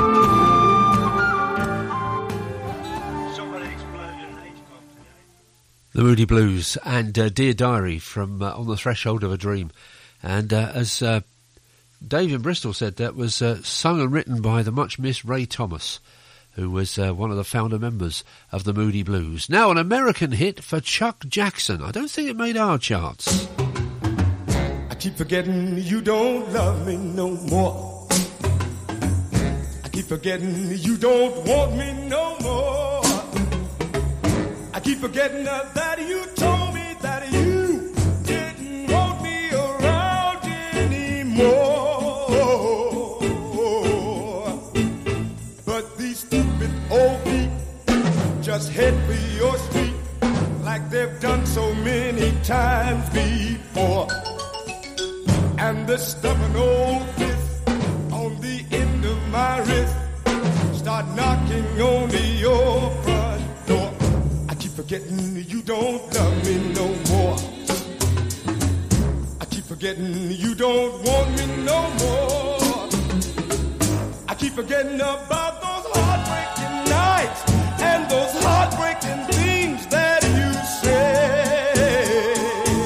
[SPEAKER 6] Somebody exploded an H-bomb today.
[SPEAKER 2] The Moody Blues and Dear Diary from On the Threshold of a Dream. And as Dave in Bristol said, that was sung and written by the much-missed Ray Thomas, who was one of the founder members of the Moody Blues. Now an American hit for Chuck Jackson. I don't think it made our charts.
[SPEAKER 14] I keep forgetting you don't love me no more. I keep forgetting you don't want me no more. I keep forgetting that you told me that you didn't want me around anymore. But these stupid old feet just head for your street like they've done so many times before. And the stubborn old fist on the end of my wrist start knocking on your front door. I keep forgetting you don't love me no more. I keep forgetting you don't want me no more. I keep forgetting about those heartbreaking nights and those heartbreaking things that you said.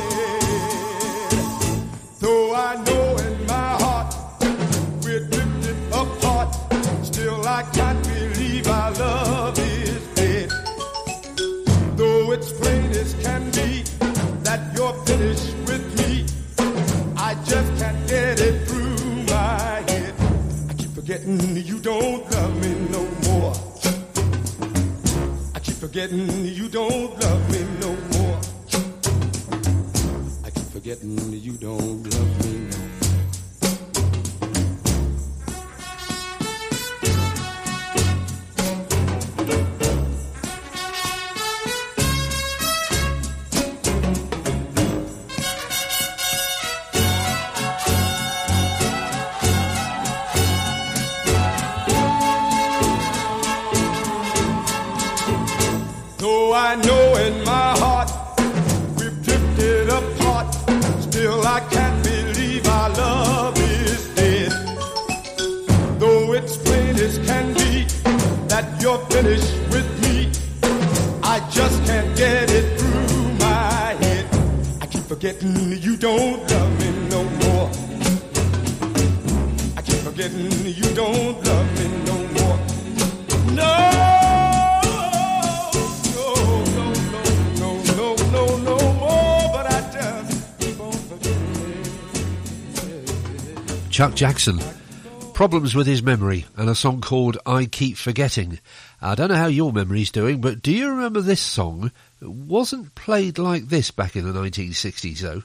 [SPEAKER 14] Though I know in my heart we're drifting apart, still I can't believe our love is dead. Though it's plain as can be that you're finished with me, I just can't get it through my head. I keep forgetting you don't love me no more. I keep forgetting you don't love me no more. I keep forgetting you don't love me no more. I know in my heart we've drifted apart. Still I can't believe our love is dead. Though it's plain as can be that you're finished with me, I just can't get it through my head. I keep forgetting you don't love me no more. I keep forgetting you don't love me no more. No, no more, but I just keep on forgetting.
[SPEAKER 2] Chuck Jackson. Problems with his memory, and a song called I Keep Forgetting. I don't know how your memory's doing, but do you remember this song? It wasn't played like this back in the 1960s, though.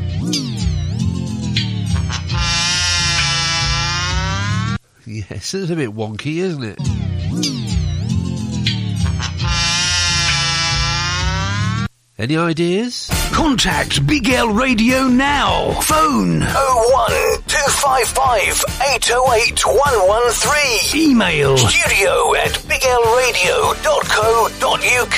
[SPEAKER 2] Yes, it's a bit wonky, isn't it? Any ideas?
[SPEAKER 9] Contact Big L Radio now. Phone 01255 808 113. Email studio@biglradio.co.uk.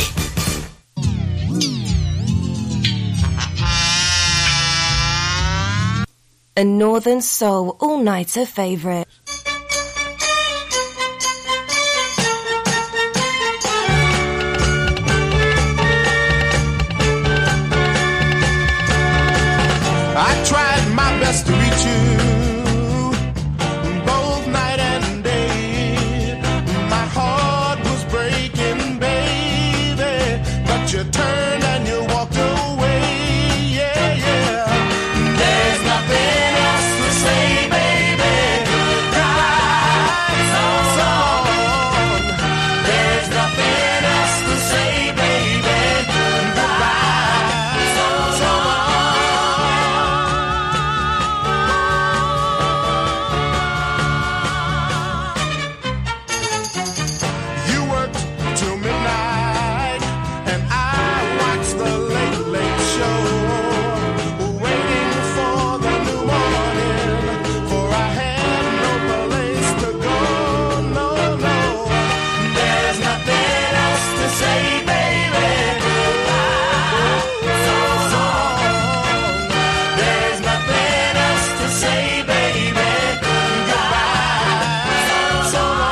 [SPEAKER 3] A Northern Soul all-nighter favourite.
[SPEAKER 15] I tried my best to reach you both night and day. My heart was breaking, baby, but you turned and you walked away. Yeah, yeah. There's nothing else to say, baby. Goodbye, so long. There's nothing else to say, baby. Goodbye, so long. You worked till midnight, and I watched the Late Late Show, waiting for the new morning, for I had no place to go. No, no. There's nothing else to say, baby. Goodbye, so long. There's nothing else to say, baby. Goodbye, so long.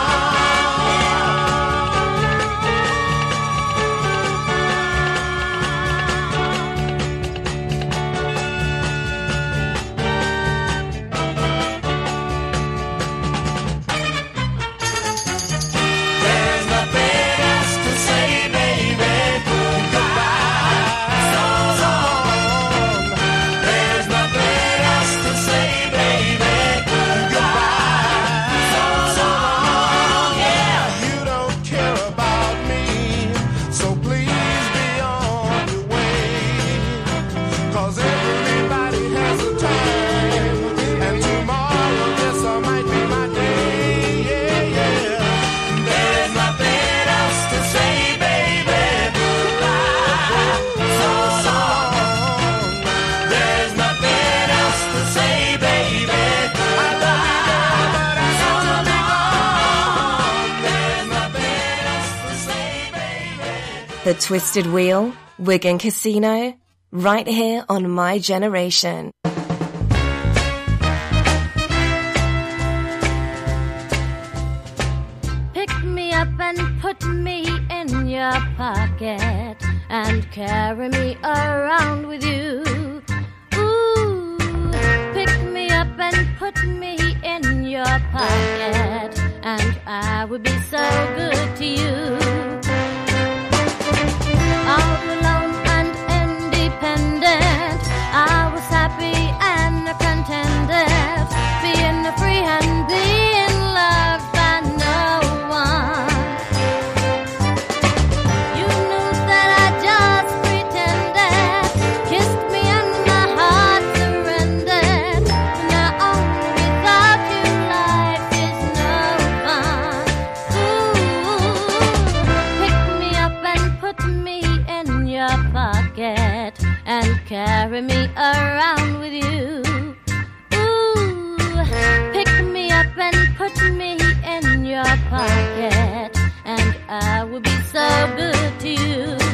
[SPEAKER 15] There's nothing else to say, baby. Goodbye, so long. There's nothing else to say, baby. Goodbye, so long. Yeah. You don't care about me, so please be on your way. 'Cause everybody has a time, and tomorrow, yes, I might be my day. Yeah, yeah. There's nothing else to say, baby. Goodbye, so long. There's nothing else to say, baby. I love you, but I have to be gone. There's nothing else to say, baby.
[SPEAKER 3] The Twisted Wheel, Wigan Casino, right here on My Generation.
[SPEAKER 16] Pick me up and put me in your pocket and carry me around with you. Ooh, pick me up and put me in your pocket and I would be so good to you. All alone and independent, I was happy and contented, being free and being loved by no one. You knew that I just pretended, kissed me and my heart surrendered. Now only without you life is no fun. Ooh, pick me up and put me in your pocket and carry me around with you. Ooh, pick me up and put me in your pocket and I will be so good to you.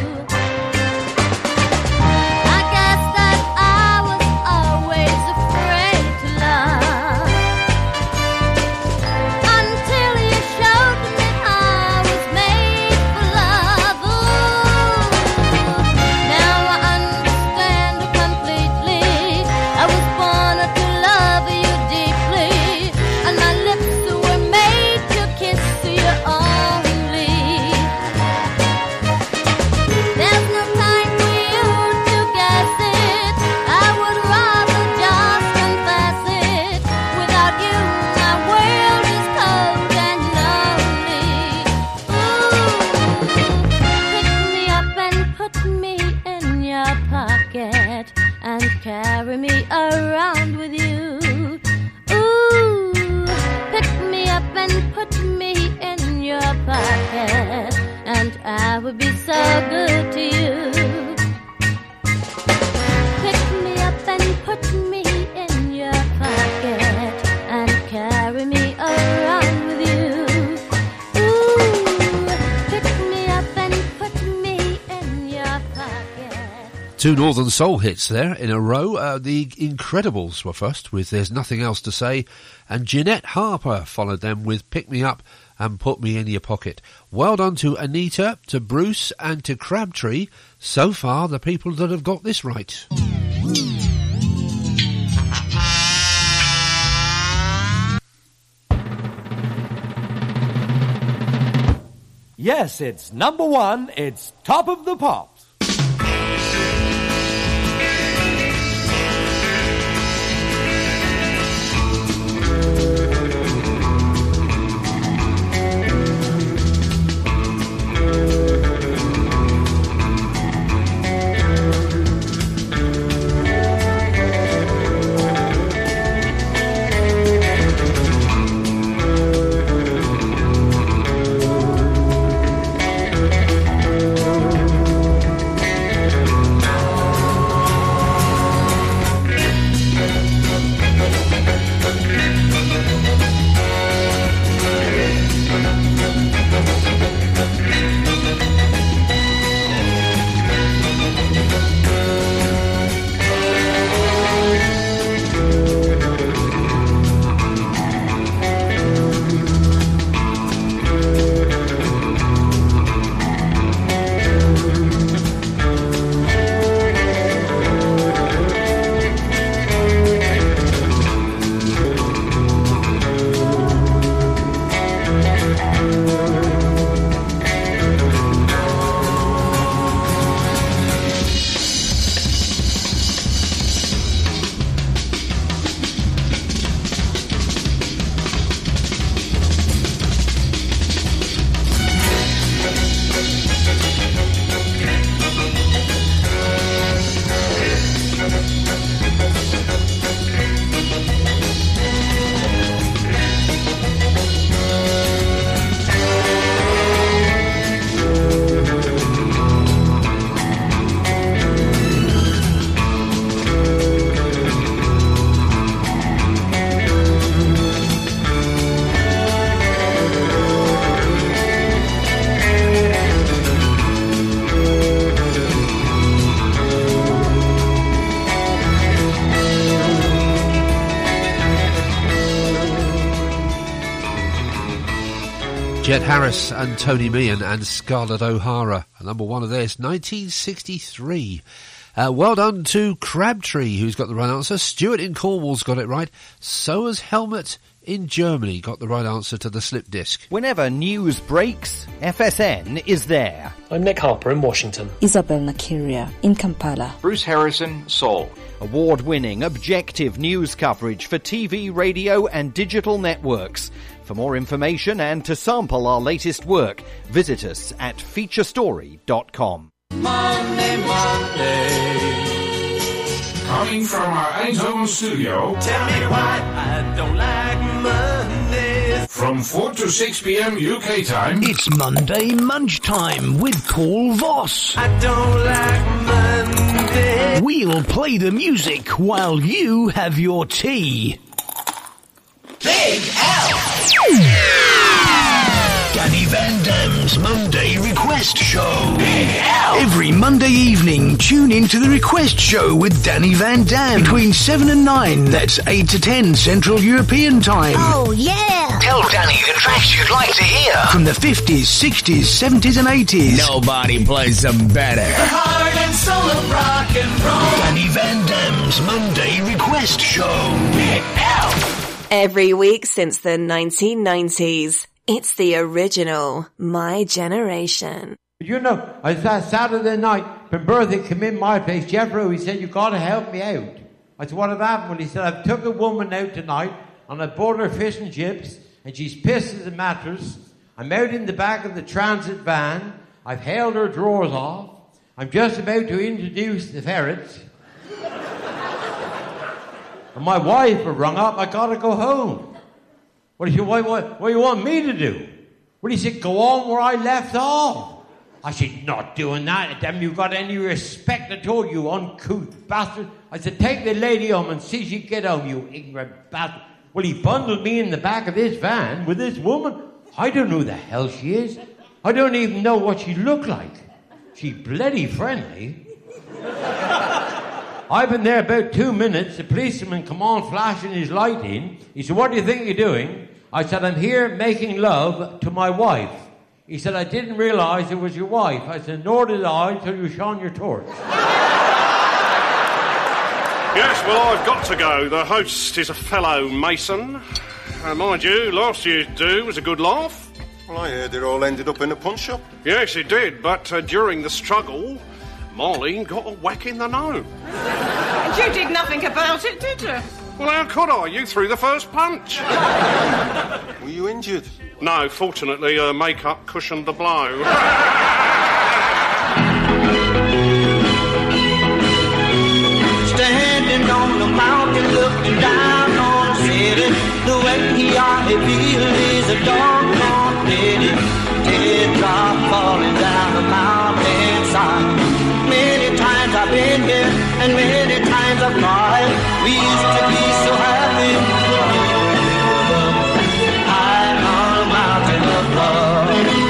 [SPEAKER 2] Two Northern Soul hits there in a row. The Incredibles were first with There's Nothing Else to Say, and Jeanette Harper followed them with Pick Me Up and Put Me in Your Pocket. Well done to Anita, to Bruce and to Crabtree. So far, the people that have got this right.
[SPEAKER 17] Yes, it's number one. It's Top of the Pops.
[SPEAKER 2] Jet Harris and Tony Meehan and Scarlett O'Hara, number one of theirs, 1963. Well done to Crabtree, who's got the right answer. Stuart in Cornwall's got it right. So has Helmut in Germany got the right answer to the slip disc.
[SPEAKER 18] Whenever news breaks, FSN is there.
[SPEAKER 19] I'm Nick Harper in Washington.
[SPEAKER 20] Isabel Nakiria in Kampala.
[SPEAKER 21] Bruce Harrison, Seoul.
[SPEAKER 18] Award-winning, objective news coverage for TV, radio and digital networks. For more information and to sample our latest work, visit us at featurestory.com.
[SPEAKER 22] Monday, coming from our Eindhoven studio.
[SPEAKER 15] Tell me why I don't like Mondays.
[SPEAKER 22] From 4 to 6 p.m. UK time.
[SPEAKER 5] It's Monday Munch Time with Paul Voss.
[SPEAKER 15] I don't like Mondays.
[SPEAKER 5] We'll play the music while you have your tea.
[SPEAKER 15] Big L.
[SPEAKER 5] Danny Van Dam's Monday Request Show.
[SPEAKER 15] Big L.
[SPEAKER 5] Every Monday evening, tune into the Request Show with Danny Van Dam. Between 7 and 9, that's 8 to 10 Central European Time.
[SPEAKER 15] Oh, yeah.
[SPEAKER 5] Tell Danny the tracks you'd like to hear. From the 50s, 60s, 70s and 80s.
[SPEAKER 15] Nobody plays them better. The heart and soul of rock and roll.
[SPEAKER 5] Danny Van Dam's Monday Request Show.
[SPEAKER 15] Big L.
[SPEAKER 3] Every week since the 1990s, it's the original My Generation.
[SPEAKER 23] You know, I was that Saturday night when Bertha came in my place, Jeffro, he said, you got to help me out. I said, what had happened? Well, he said, I've took a woman out tonight and I bought her fish and chips and she's pissed as a mattress. I'm out in the back of the transit van. I've held her drawers off. I'm just about to introduce the ferrets. And my wife had rung up, I gotta go home. What do you want me to do? Well, he said, go on where I left off. I said, not doing that. Damn, you got any respect at all, you uncouth bastard. I said, take the lady home and see she get home, you ignorant bastard. Well, he bundled me in the back of this van with this woman. I don't know who the hell she is. I don't even know what she looked like. She bloody friendly. I've been there about 2 minutes. The policeman come on flashing his light in. He said, what do you think you're doing? I said, I'm here making love to my wife. He said, I didn't realise it was your wife. I said, nor did I until you shone your torch.
[SPEAKER 13] Yes, well, I've got to go. The host is a fellow Mason. Mind you, last year's do was a good laugh.
[SPEAKER 1] Well, I heard it all ended up in a punch shop.
[SPEAKER 13] Yes, it did, but during the struggle, Marlene got a whack in the nose.
[SPEAKER 19] And you did nothing about it, did you?
[SPEAKER 13] Well, how could I? You threw the first punch.
[SPEAKER 1] Were you injured?
[SPEAKER 13] No, fortunately, her makeup cushioned the blow.
[SPEAKER 6] Standing on the mountain, looking down on the city. The way I feel is a doggone pity. Teardrop falling down the mountainside. Many times I've been here, and many times I've cried. We used to be so happy. High on a mountain of love.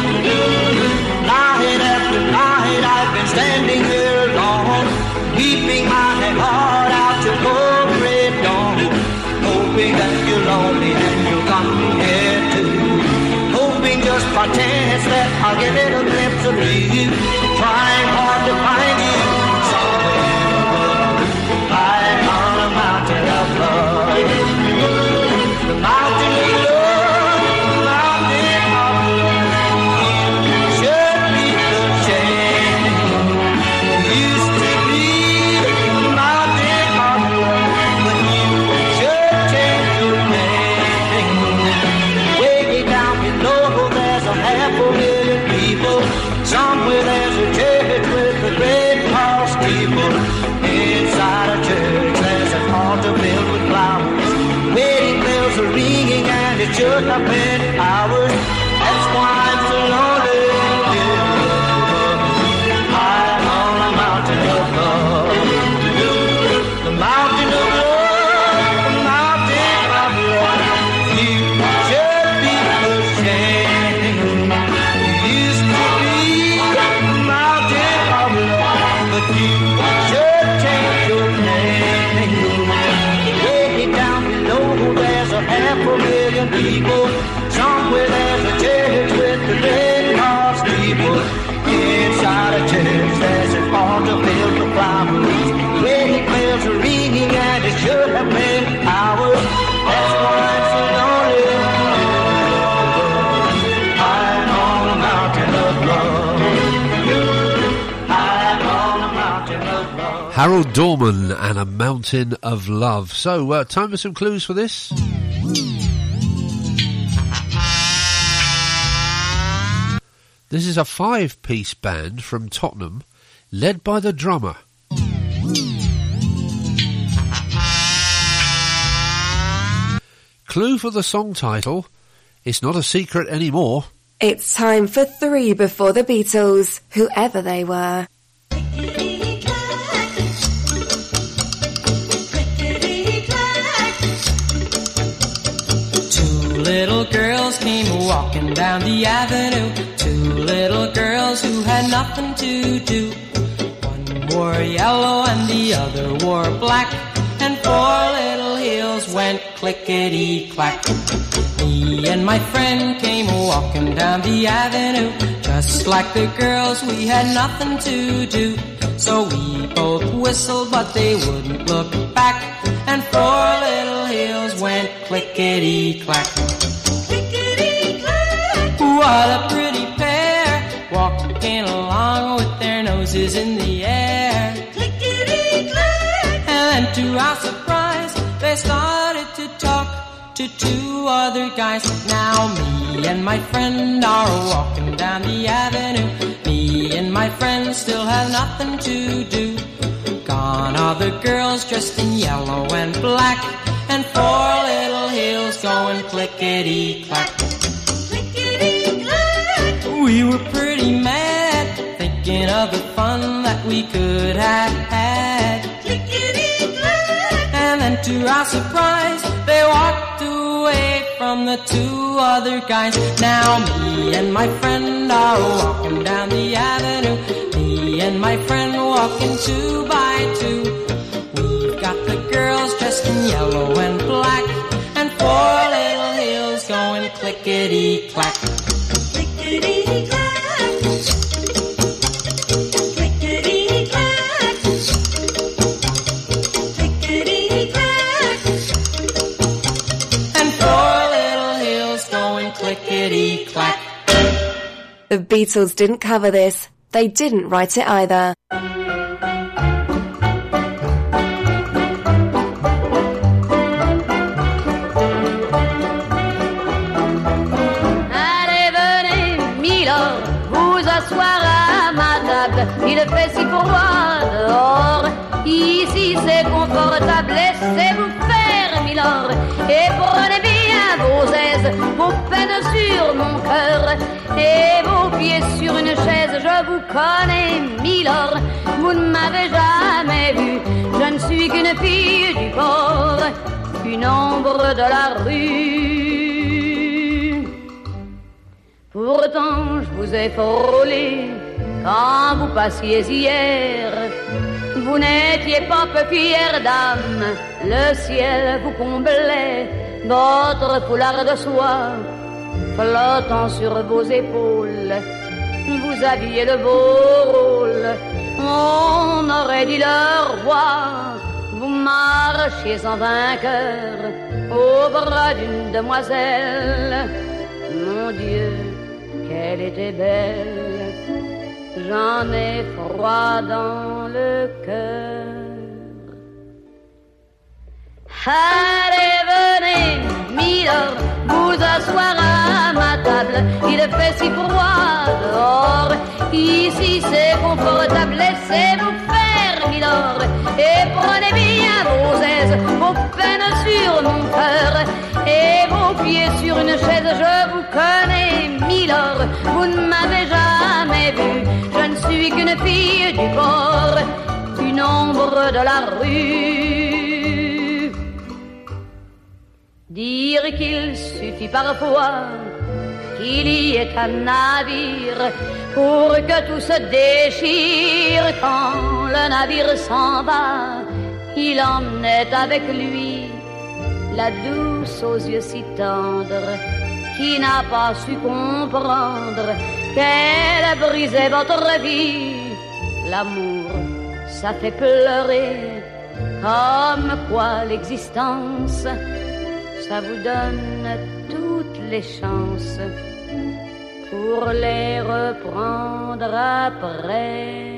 [SPEAKER 6] Night after night I've been standing here alone, weeping my heart out to cold red dawn, hoping that you're lonely and you'll come here too, hoping just by chance that I'll get a little glimpse of you, trying hard to find you somewhere high on a mountain of love. The mountain of love, the mountain of love. You should be the shame. Used to be the mountain of love, but you should change your name. Way down below there's a 500,000 people. Somewhere there's a church with a great tall steeple. Inside a church there's an altar filled with flowers. Wedding bells are ringing and it should have been hours. That's why I'm so lonely. High on a mountain of love. The mountain of love, the mountain of love. You should be ashamed. You used to be the mountain of love, but you should change your name. Way down below there's a 500,000 people. Somewhere there's a church with the red cross steeple. Inside a church there's an altar filled with flowers. Wedding bells are ringing and it should have been hours. That's why I'm so lonely. High on a mountain of love. High on a mountain of love.
[SPEAKER 2] Harold Dorman and A Mountain of Love. So, time for some clues for this. This is a 5-piece band from Tottenham, led by the drummer. Clue for the song title, It's Not a Secret Anymore.
[SPEAKER 3] It's time for 3 before the Beatles, whoever they were.
[SPEAKER 10] Two little girls came walking down the avenue. Two little girls who had nothing to do. One wore yellow and the other wore black. And 4 little heels went clickety-clack. Me and my friend came walking down the avenue. Just like the girls, we had nothing to do. So we both whistled, but they wouldn't look back. And 4 little heels went clickety-clack. Clickety-clack. What a pretty pair, walking along with their noses in the air. Clickety-clack. And to our surprise, they started to talk to 2 other guys. Now me and my friend are walking down the avenue. Me and my friend still have nothing to do. Gone are the girls dressed in yellow and black. And 4 little heels going clickety-clack. Clickety-clack. We were pretty mad, thinking of the fun that we could have had. Clickety-clack. And then to our surprise, they walked away from the 2 other guys. Now me and my friend are walking down the avenue. Me and my friend walking 2 by 2. just yellow and black, and four little hills going clickety-clack.
[SPEAKER 15] Clickety-clack, clickety-clack, clickety-clack,
[SPEAKER 10] and four little hills going clickety-clack.
[SPEAKER 3] The Beatles didn't cover this. They didn't write it either.
[SPEAKER 16] Allez, venez, Milord, vous asseoir à ma table. Il fait si froid dehors. Ici c'est confortable, laissez-vous faire, Milord. Et prenez bien vos aises, vos peines sur mon cœur. Et vos pieds sur une chaise, je vous connais, Milord. Vous ne m'avez jamais vu, je ne suis qu'une fille du port, une ombre de la rue. Pourtant je vous ai frôlé quand vous passiez hier. Vous n'étiez pas peu fière dame, le ciel vous comblait, votre foulard de soie flottant sur vos épaules. Vous aviez le beau rôle, on aurait dit le roi. Vous marchiez en vainqueur au bras d'une demoiselle. Mon Dieu, qu'elle était belle, j'en ai froid dans le cœur. Allez, venez, Milord, vous asseoir à ma table. Il fait si froid dehors. Ici c'est confortable, laissez-vous faire, Milord. Et prenez bien vos aises, vos peines sur mon cœur. Et vos pieds sur une chaise, je vous connais, Milord. Vous ne m'avez jamais vu, je ne suis qu'une fille du port, une ombre de la rue. Dire qu'il suffit parfois qu'il y ait un navire pour que tout se déchire. Quand le navire s'en va, il emmenait avec lui la douce aux yeux si tendres qui n'a pas su comprendre qu'elle brisait votre vie. L'amour, ça fait pleurer, comme quoi l'existence, ça vous donne toutes les chances pour les reprendre après.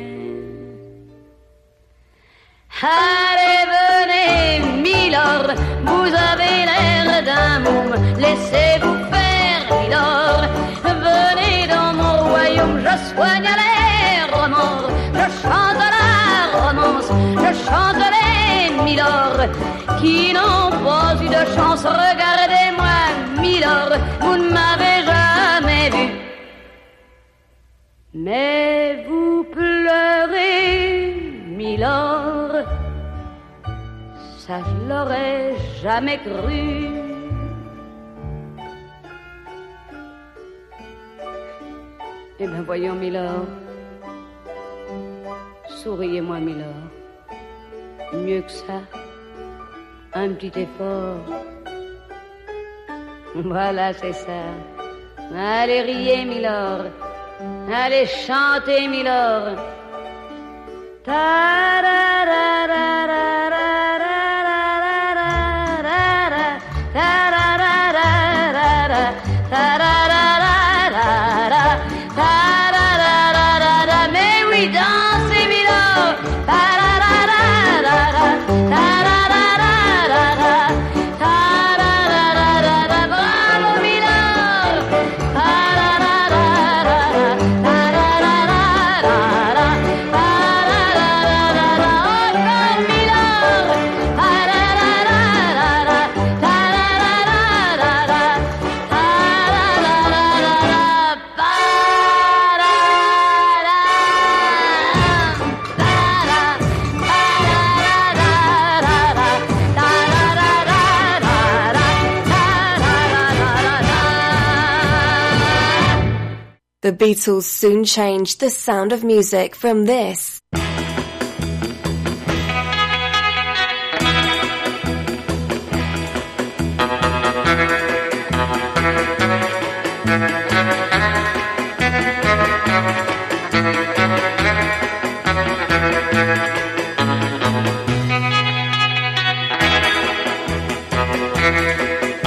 [SPEAKER 16] Allez, venez, Milord, vous avez l'air d'un môme, laissez-vous faire, Milord. Venez dans mon royaume, je soigne les remords, je chante la romance, je chante les Milord qui n'ont pas eu de chance. Regardez-moi, Milord, vous ne m'avez jamais vu, mais vous pleurez, Milord, ça je l'aurais jamais cru. Eh bien voyons, Milord, souriez-moi, Milord, mieux que ça, un petit effort. Voilà, c'est ça. Allez, riez, Milord. Allez, chantez, Milord. Mais oui, dansez, Milord. Bravo, Milord.
[SPEAKER 3] The Beatles soon changed the sound of music from this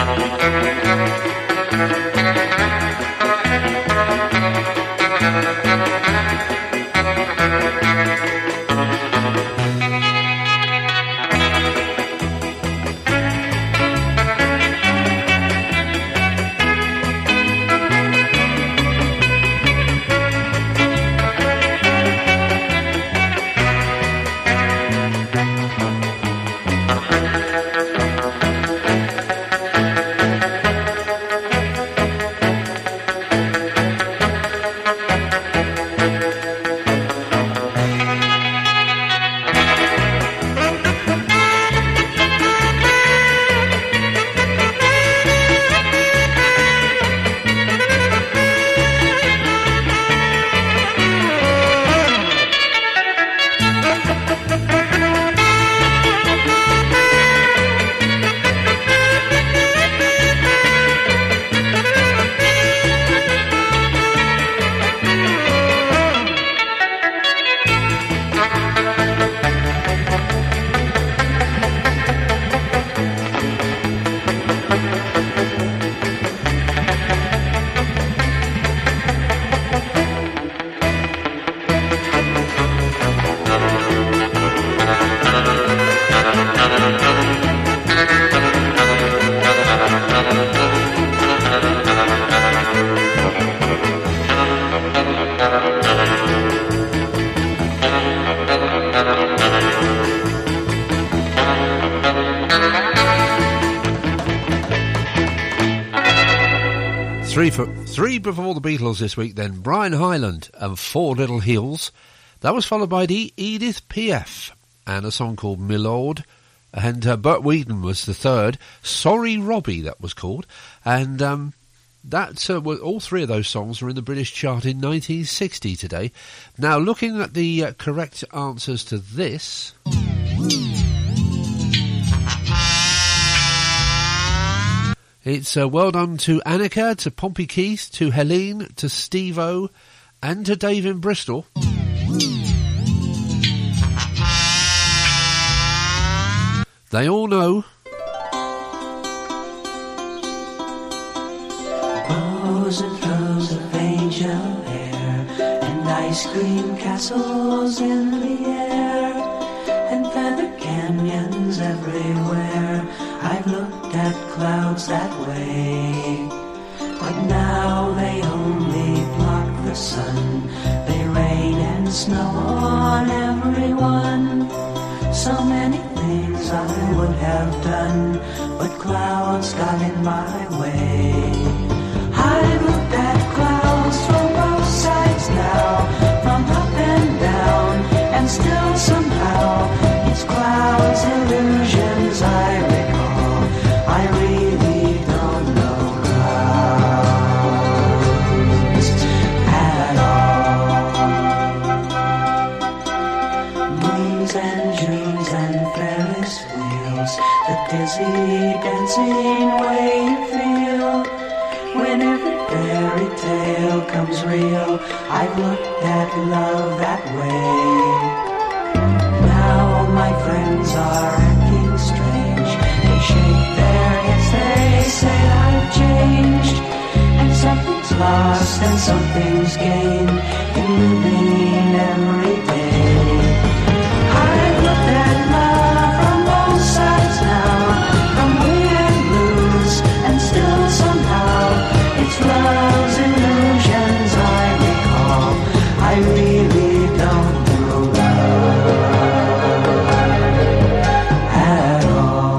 [SPEAKER 2] Three before the Beatles this week then. Brian Hyland and Four Little Heels. That was followed by the Edith Piaf and a song called Milord. And Bert Weedon was the third. Sorry Robbie, that was called. And all three of those songs were in the British chart in 1960 today. Now, looking at the correct answers to this... It's well done to Annika, to Pompey Keith, to Helene, to Steve-O, and to Dave in Bristol. They all know.
[SPEAKER 4] Bows and throws of angel hair, and ice cream castles in the air, and feather canyons everywhere. I've looked at clouds that way, but now they only block the sun. They rain and snow on everyone. So many things I would have done, but clouds got in my way. I've looked at clouds from both sides now, from up and down, and still somehow it's clouds, illusions I recall. I really don't know clouds at all. Moons and Junes and Ferris wheels, the dizzy dancing way you feel when every fairy tale comes real. I've looked at love that way. Now my friends are acting strange. They shake their heads, they say I've changed, and something's lost and something's gained in living every day. I've looked at love from both sides now, from win and lose, and still somehow it's love's illusions I recall. I really don't know love at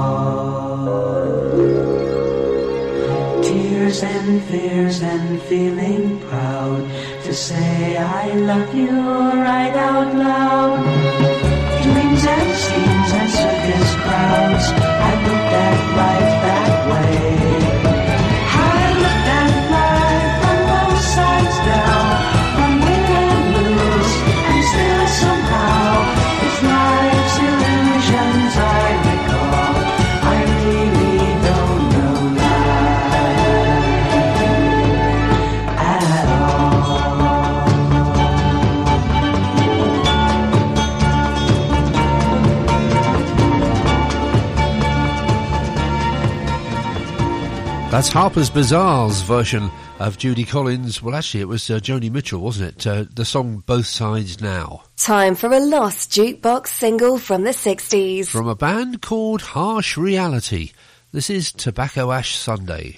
[SPEAKER 4] all. Tears and fears and feeling proud to say I love you right out loud. Dreams and schemes and circus crowds, I looked at life that way. I looked at life from both sides now, from win and lose, and still somehow it's life's illusions I recall. I really don't know life at all.
[SPEAKER 2] That's Harper's Bazaar's version of Judy Collins. Well, actually, it was Joni Mitchell, wasn't it? The song Both Sides Now.
[SPEAKER 3] Time for a lost jukebox single from the 60s.
[SPEAKER 2] From a band called Harsh Reality. This is Tobacco Ash Sunday.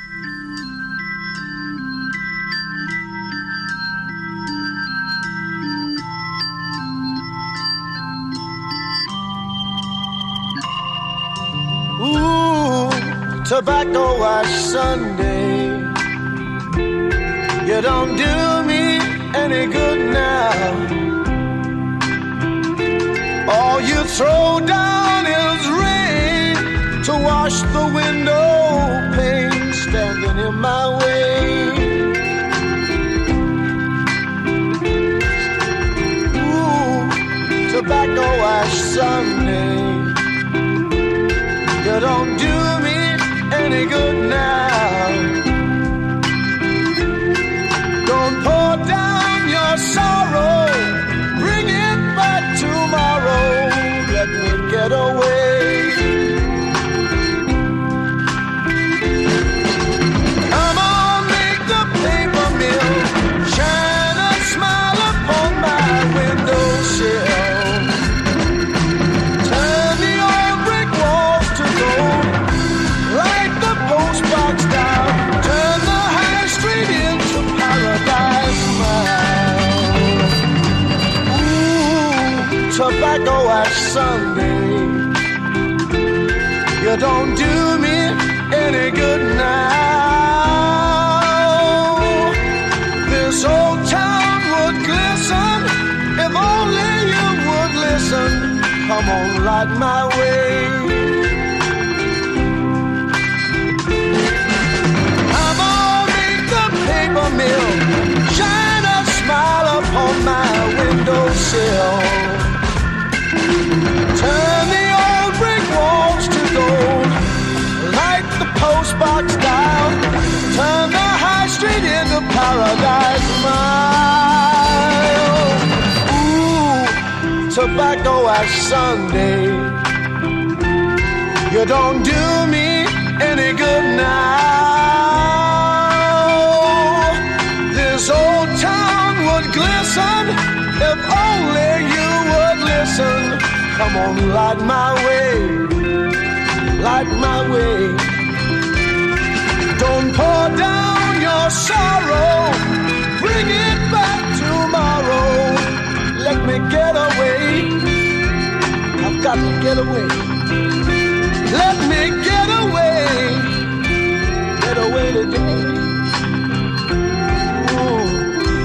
[SPEAKER 6] Ooh, Tobacco Ash Sunday. You don't do me any good now. All you throw down is rain to wash the window pane standing in my way. Ooh, Tobacco Ash Sunday. You don't do me any good now. Don't pour down your sorrow. Bring it back tomorrow. Let me get away. Come on, make the paper mill shine a smile upon my windowsill. Turn the old brick walls to gold. Light the postbox down. Turn the high street into paradise mile. Ooh, Tobacco Ash Sunday. You don't do me any good now. This old town would glisten if only you would listen. Come on, light my way. Come on, make the paper mill shine a smile upon my windowsill. Turn the old brick walls to gold. Light the postbox down. Turn the high street into paradise mile. Ooh, Tobacco Ash Sunday. You don't do me any good now. This old town would glisten if only you would listen. Come on, light my way. Light my way. Don't pour down your sorrow. Bring it back tomorrow. Let me get away. I've got to get away. Let me get away. Get away today. Ooh.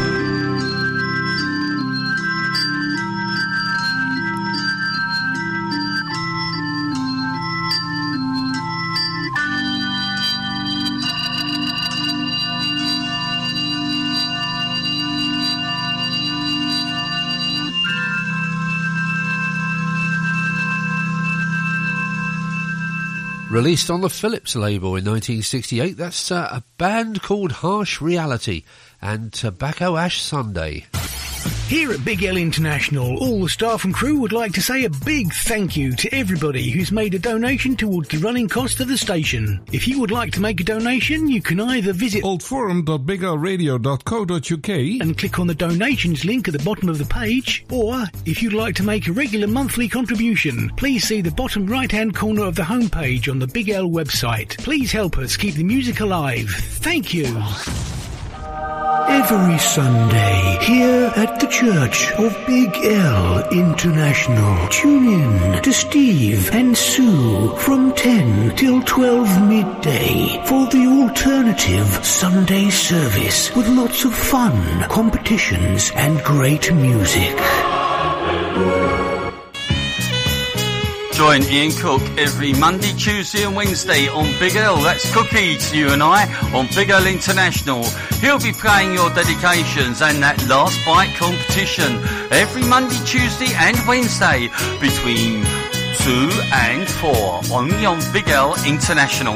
[SPEAKER 2] Released on the Philips label in 1968, that's a band called Harsh Reality and Tobacco Ash Sunday.
[SPEAKER 5] Here at Big L International, all the staff and crew would like to say a big thank you to everybody who's made a donation towards the running cost of the station. If you would like to make a donation, you can either visit
[SPEAKER 22] oldforum.biglradio.co.uk
[SPEAKER 5] and click on the donations link at the bottom of the page, or if you'd like to make a regular monthly contribution, please see the bottom right-hand corner of the homepage on the Big L website. Please help us keep the music alive. Thank you. Every Sunday, here at the Church of Big L International, tune in to Steve and Sue from 10 till 12 midday for the alternative Sunday service with lots of fun, competitions and great music.
[SPEAKER 7] Join Ian Cook every Monday, Tuesday and Wednesday on Big L. That's Cookies, you and I, on Big L International. He'll be playing your dedications and that last bite competition every Monday, Tuesday and Wednesday between 2 and 4, only on Big L International.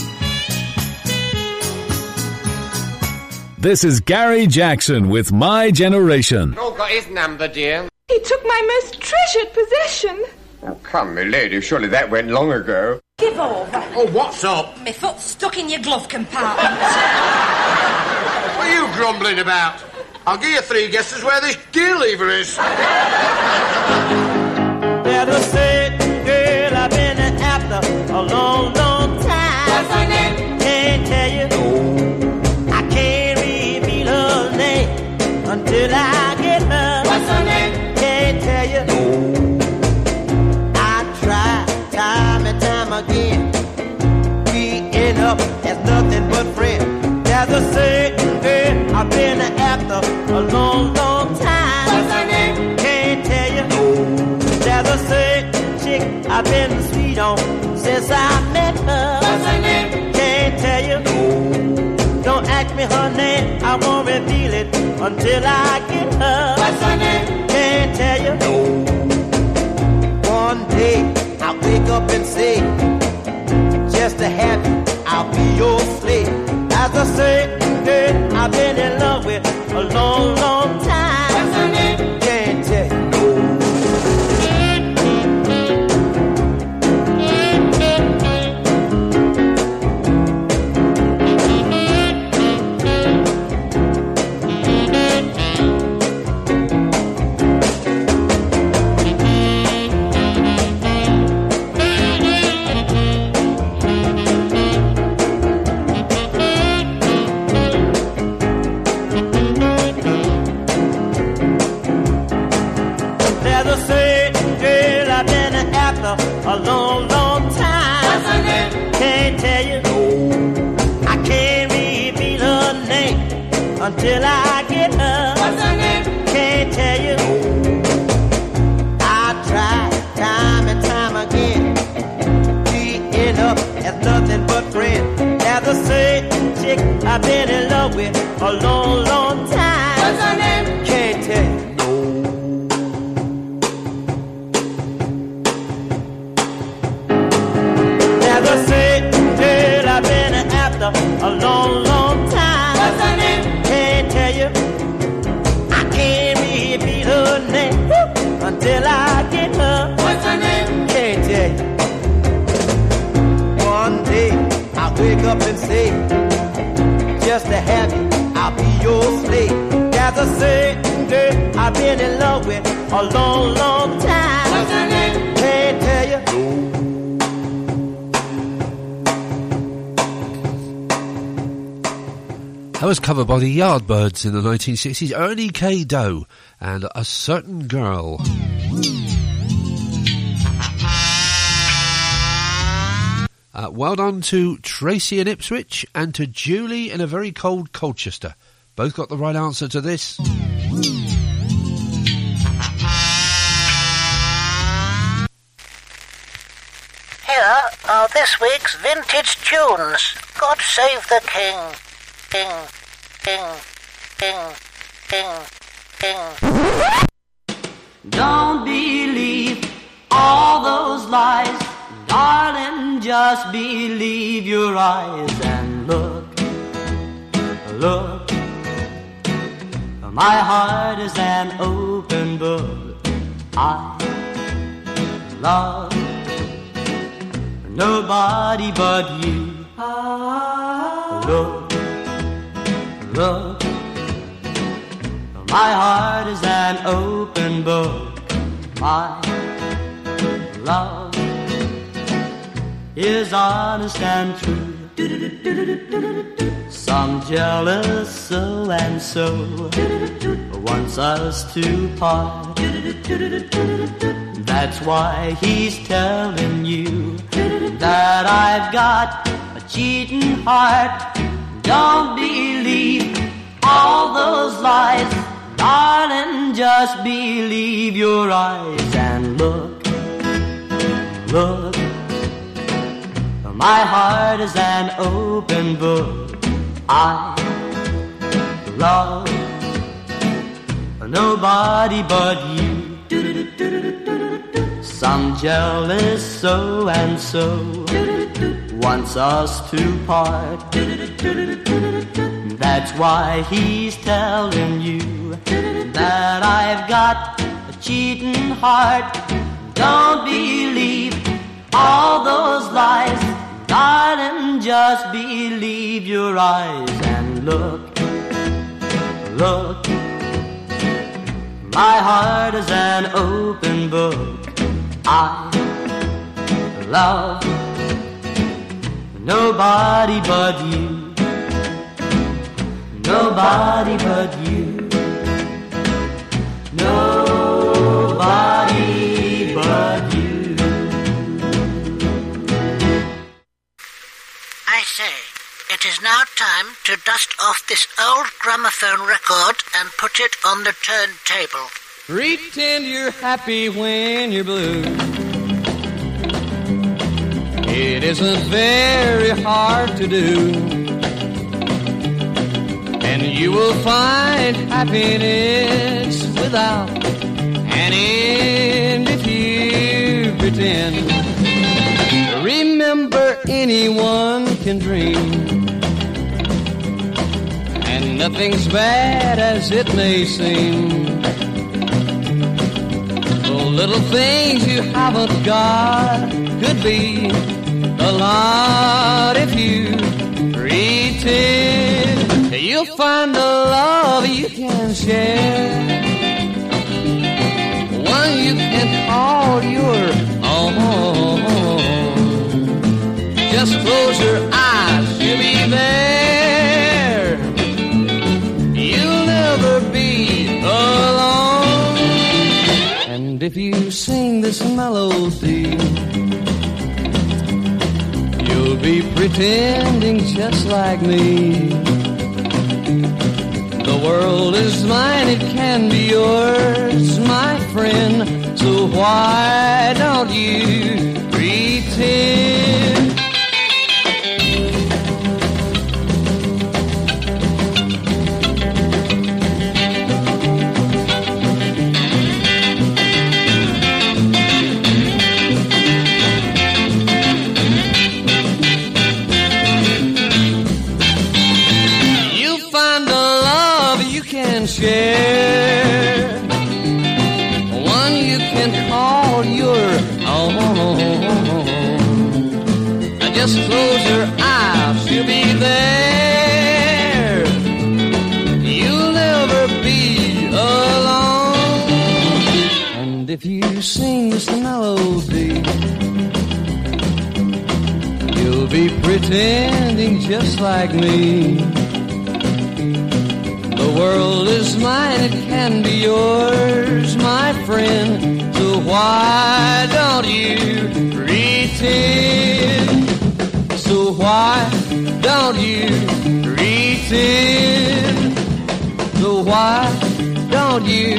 [SPEAKER 8] This is Gary Jackson with My Generation.
[SPEAKER 21] Oh, got his number, dear.
[SPEAKER 19] He took my most treasured possession.
[SPEAKER 21] Oh, come, my lady, surely that went long ago.
[SPEAKER 11] Give over.
[SPEAKER 12] Oh, what's up?
[SPEAKER 11] My foot's stuck in your glove compartment.
[SPEAKER 12] What are you grumbling about? I'll give you 3 guesses where this gear lever is.
[SPEAKER 15] There's a certain girl I've been after a long, long time.
[SPEAKER 11] What's her name?
[SPEAKER 15] Can't tell you. I can't reveal her name until I get her.
[SPEAKER 11] What's her name?
[SPEAKER 15] Can't tell you. I try time and time again. We end up as nothing but friends. There's a certain girl I've been after a long, long time.
[SPEAKER 11] What's her name?
[SPEAKER 15] Can't tell you. There's a certain chick I've been sweet on since I met her.
[SPEAKER 11] What's her name?
[SPEAKER 15] Can't tell you. Don't ask me her name, I won't reveal it until I get her.
[SPEAKER 11] What's her name?
[SPEAKER 15] Can't tell you. One day I'll wake up and say, just to have you, I'll be your slave. As a certain girl I've been in love with a long, long time.
[SPEAKER 11] What's her name?
[SPEAKER 15] Can't tell you. A long, long time.
[SPEAKER 11] What's her name?
[SPEAKER 15] Can't tell you. I can't reveal her name until I get her.
[SPEAKER 11] What's her name?
[SPEAKER 15] Can't tell you. I try time and time again. We end up as nothing but friends. There's a certain chick I've been in love with a long, long time.
[SPEAKER 11] What's her name?
[SPEAKER 15] Can't tell you. A long, long time.
[SPEAKER 11] What's her name?
[SPEAKER 15] Can't tell you. I can't repeat her name until I get her.
[SPEAKER 11] What's her name?
[SPEAKER 15] Can't tell you. One day I'll wake up and say, just to have you, I'll be your slave. There's a certain girl I've been in love with a long, long time.
[SPEAKER 11] What's her name?
[SPEAKER 15] Can't tell you.
[SPEAKER 2] That was covered by the Yardbirds in the 1960s, Ernie K. Doe and A Certain Girl. Well done to Tracy in Ipswich and to Julie in a very cold Colchester. Both got the right answer to this.
[SPEAKER 21] Here are this week's vintage tunes. God save the King. King, king, king, king, king.
[SPEAKER 10] Don't believe all those lies, darling, just believe your eyes and look, look. My heart is an open book. I love nobody but you. Look, look, my heart is an open book. My love is honest and true. Some jealous so and so wants us to part. That's why he's telling you that I've got a cheating heart. Don't believe all those lies, darling, just believe your eyes and look, look. My heart is an open book. I love nobody but you. Some jealous so and so wants us to part. That's why he's telling you that I've got a cheating heart. Don't believe all those lies. Darling, just believe your eyes and look, look. My heart is an open book. I love nobody but you, nobody but you, nobody but you.
[SPEAKER 21] I say, it is now time to dust off this old gramophone record and put it on the turntable.
[SPEAKER 10] Pretend you're happy when you're blue. It isn't very hard to do, and you will find happiness without an end if you pretend. Remember, anyone can dream, and nothing's bad as it may seem. The little things you haven't got could be a lot if you pretend. You'll find a love you can share, one you can call your own. Just close your eyes, you'll be there. You'll never be alone. And if you sing this melody, you'll be pretending just like me. The world is mine, it can be yours, my friend. So why don't you pretend? Share one you can call your own. Just close your eyes, you'll be there. You'll never be alone. And if you sing this melody, you'll be pretending just like me. The world is mine, it can be yours, my friend. So why don't you pretend? So why don't you pretend? So why don't you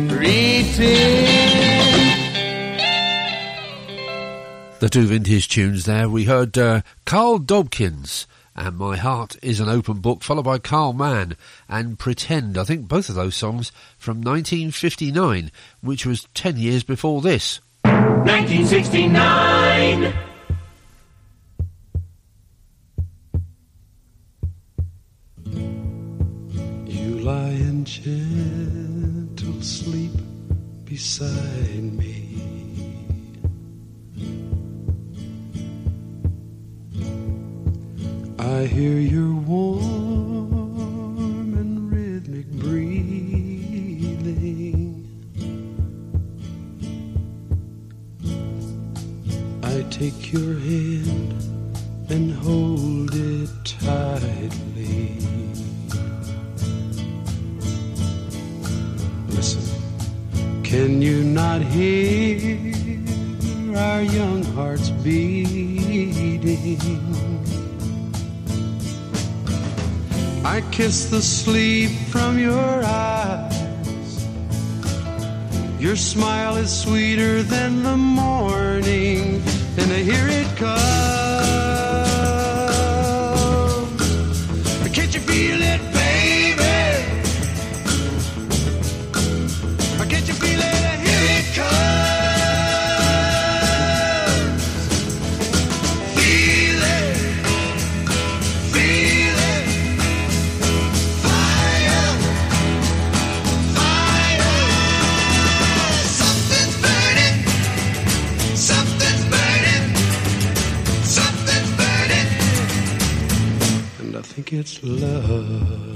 [SPEAKER 10] pretend?
[SPEAKER 2] The two vintage tunes there. We heard Carl Dobkins and My Heart is an Open Book, followed by Carl Mann and Pretend. I think both of those songs from 1959, which was 10 years before this.
[SPEAKER 15] 1969.
[SPEAKER 9] You lie in gentle sleep beside me. I hear your warm and rhythmic breathing. I take your hand and hold it tightly. Listen, can you not hear our young hearts beating? I kiss the sleep from your eyes. Your smile is sweeter than the morning, and I hear it come. Can't you feel it, baby? Can't you feel it? I hear it come. Feel it, feel it. Fire, fire. Something's burning, something's burning. I think it's love.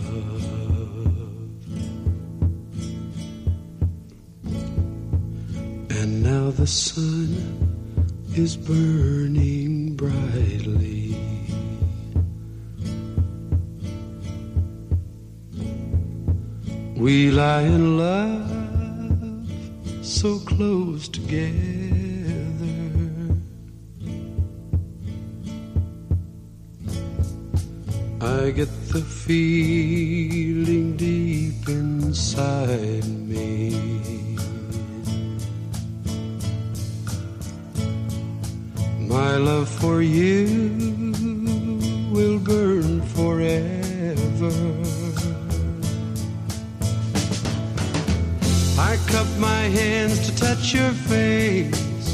[SPEAKER 9] And now the sun is burning brightly. We lie in love so close together. I get the feeling deep inside me. My love for you will burn forever. I cup my hands to touch your face,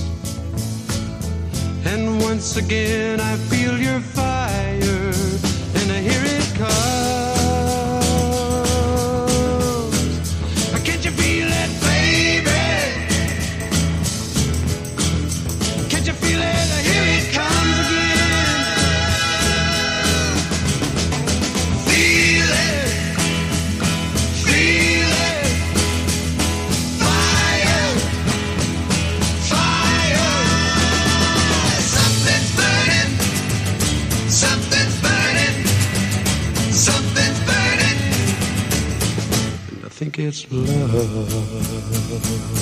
[SPEAKER 9] and once again I feel your fire, and I hear it comes. Can't you feel it, baby? Can't you feel it? Here it comes again. Feel it, feel it. Fire, fire. Something's burning, something's burning, something's burning. And I think it's love.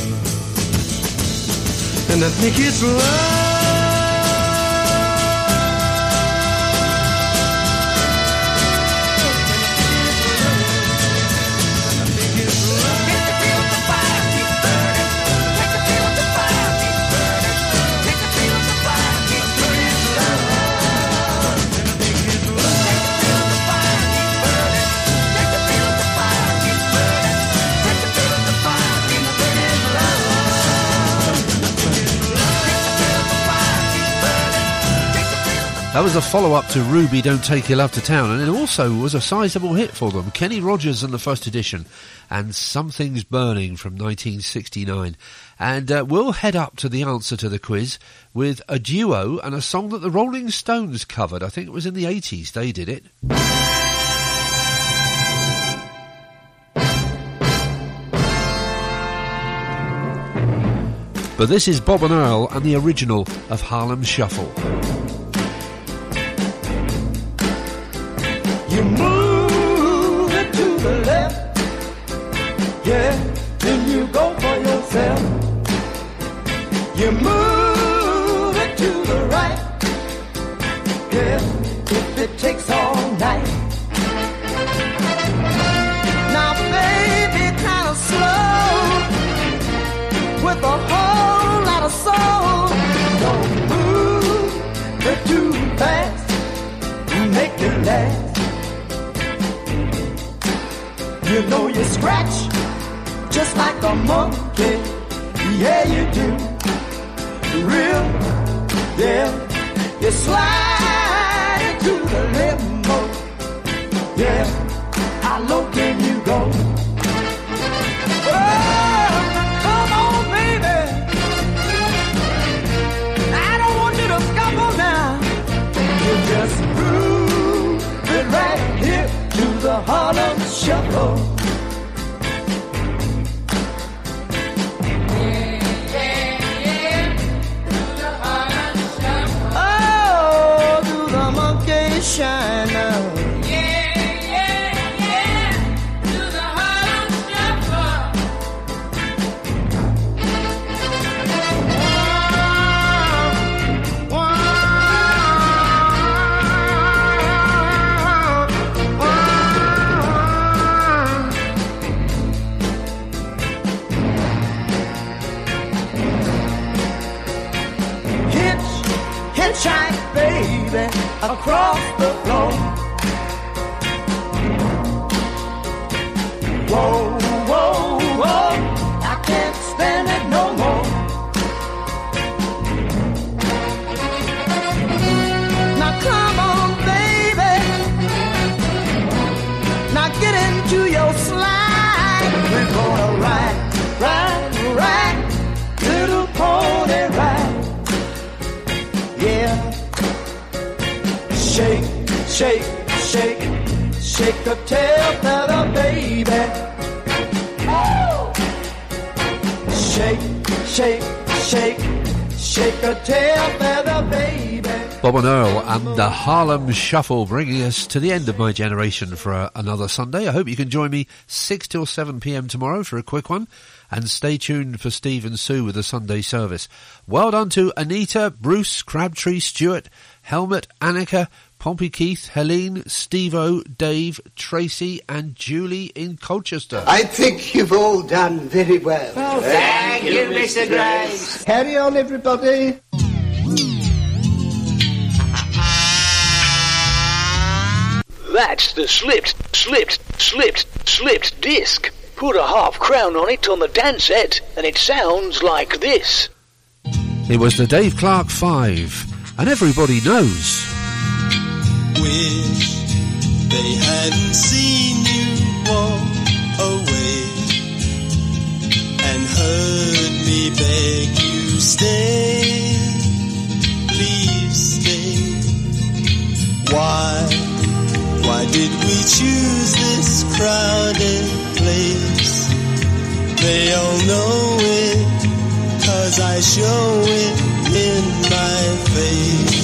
[SPEAKER 9] And I think it's love.
[SPEAKER 2] That was a follow-up to Ruby, Don't Take Your Love to Town, and it also was a sizable hit for them. Kenny Rogers in the first edition, and Something's Burning from 1969. And we'll head up to the answer to the quiz with a duo and a song that the Rolling Stones covered. I think it was in the 80s they did it. But this is Bob and Earl and the original of Harlem Shuffle.
[SPEAKER 4] You move it to the left, yeah, then you go for yourself. You move it to the right, yeah, if it takes all night. Now baby, kinda slow, with a whole lot of soul. Don't move it too fast, make it last. You know you scratch just like a monkey, yeah you do. Real, yeah, you slide into the limbo, yeah. How low can you go? Oh, come on, baby. I don't want you to stumble now. You just groove it right here to the Harlem Shuffle. Shine now.
[SPEAKER 15] Yeah, yeah, yeah, to the Harlem Shuffle.
[SPEAKER 4] Hitchhike, baby, across the floor. Whoa, whoa, whoa, I can't stand it no more. Now come on, baby, now get into your slide. We're gonna ride, ride, ride, little pony ride. Yeah, shake, shake a tail feather, baby. Shake, shake, shake, shake a tail feather, baby.
[SPEAKER 2] Bob and Earl and the Harlem Shuffle, bringing us to the end of My Generation for another Sunday. I hope you can join me 6 till 7 p.m. tomorrow for a quick one. And stay tuned for Steve and Sue with the Sunday service. Well done to Anita, Bruce, Crabtree, Stuart, Helmut, Annika, Pompey Keith, Helene, Steve-O, Dave, Tracy and Julie in Colchester.
[SPEAKER 14] I think you've all done very well.
[SPEAKER 4] Oh, thank you, Mr. Grace.
[SPEAKER 14] Carry on, everybody.
[SPEAKER 5] That's the slipped disc. Put a half crown on it on the dance set, and it sounds like this.
[SPEAKER 2] It was the Dave Clark 5, and everybody knows.
[SPEAKER 17] Wish they hadn't seen you walk away and heard me beg you stay. Please stay. Why did we choose this crowded place? They all know it, 'cause I show it in my face.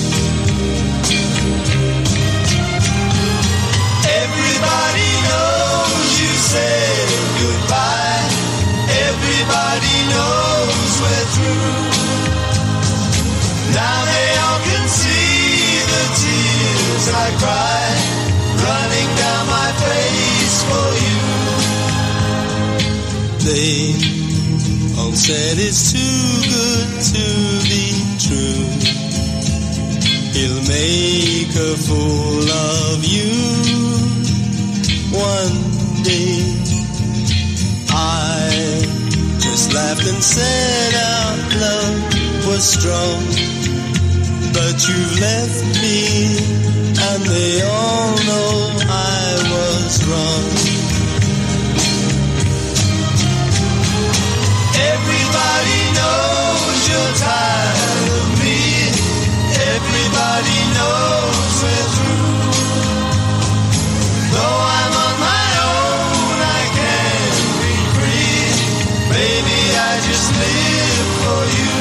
[SPEAKER 17] Everybody knows you said goodbye. Everybody knows we're through. Now they all can see the tears I cry, running down my face for you. They all said it's too good to be true. He'll make a fool of you one day. I just laughed and said our love was strong, but you left me, and they all know I was wrong. Everybody knows you're tired of me. Everybody knows we're through. Though I'm on my own, I can't be free. Baby, I just live for you.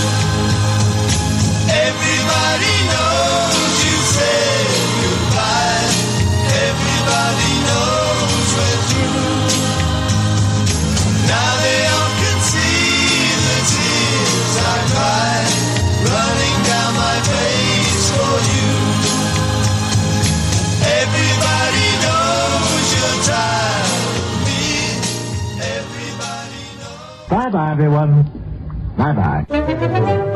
[SPEAKER 17] Everybody knows you said goodbye. Everybody knows we're through. Now they all can see the tears I cry, running down my face for you. Everybody knows you're tired of me. Everybody knows.
[SPEAKER 20] Bye-bye, everyone. Bye-bye.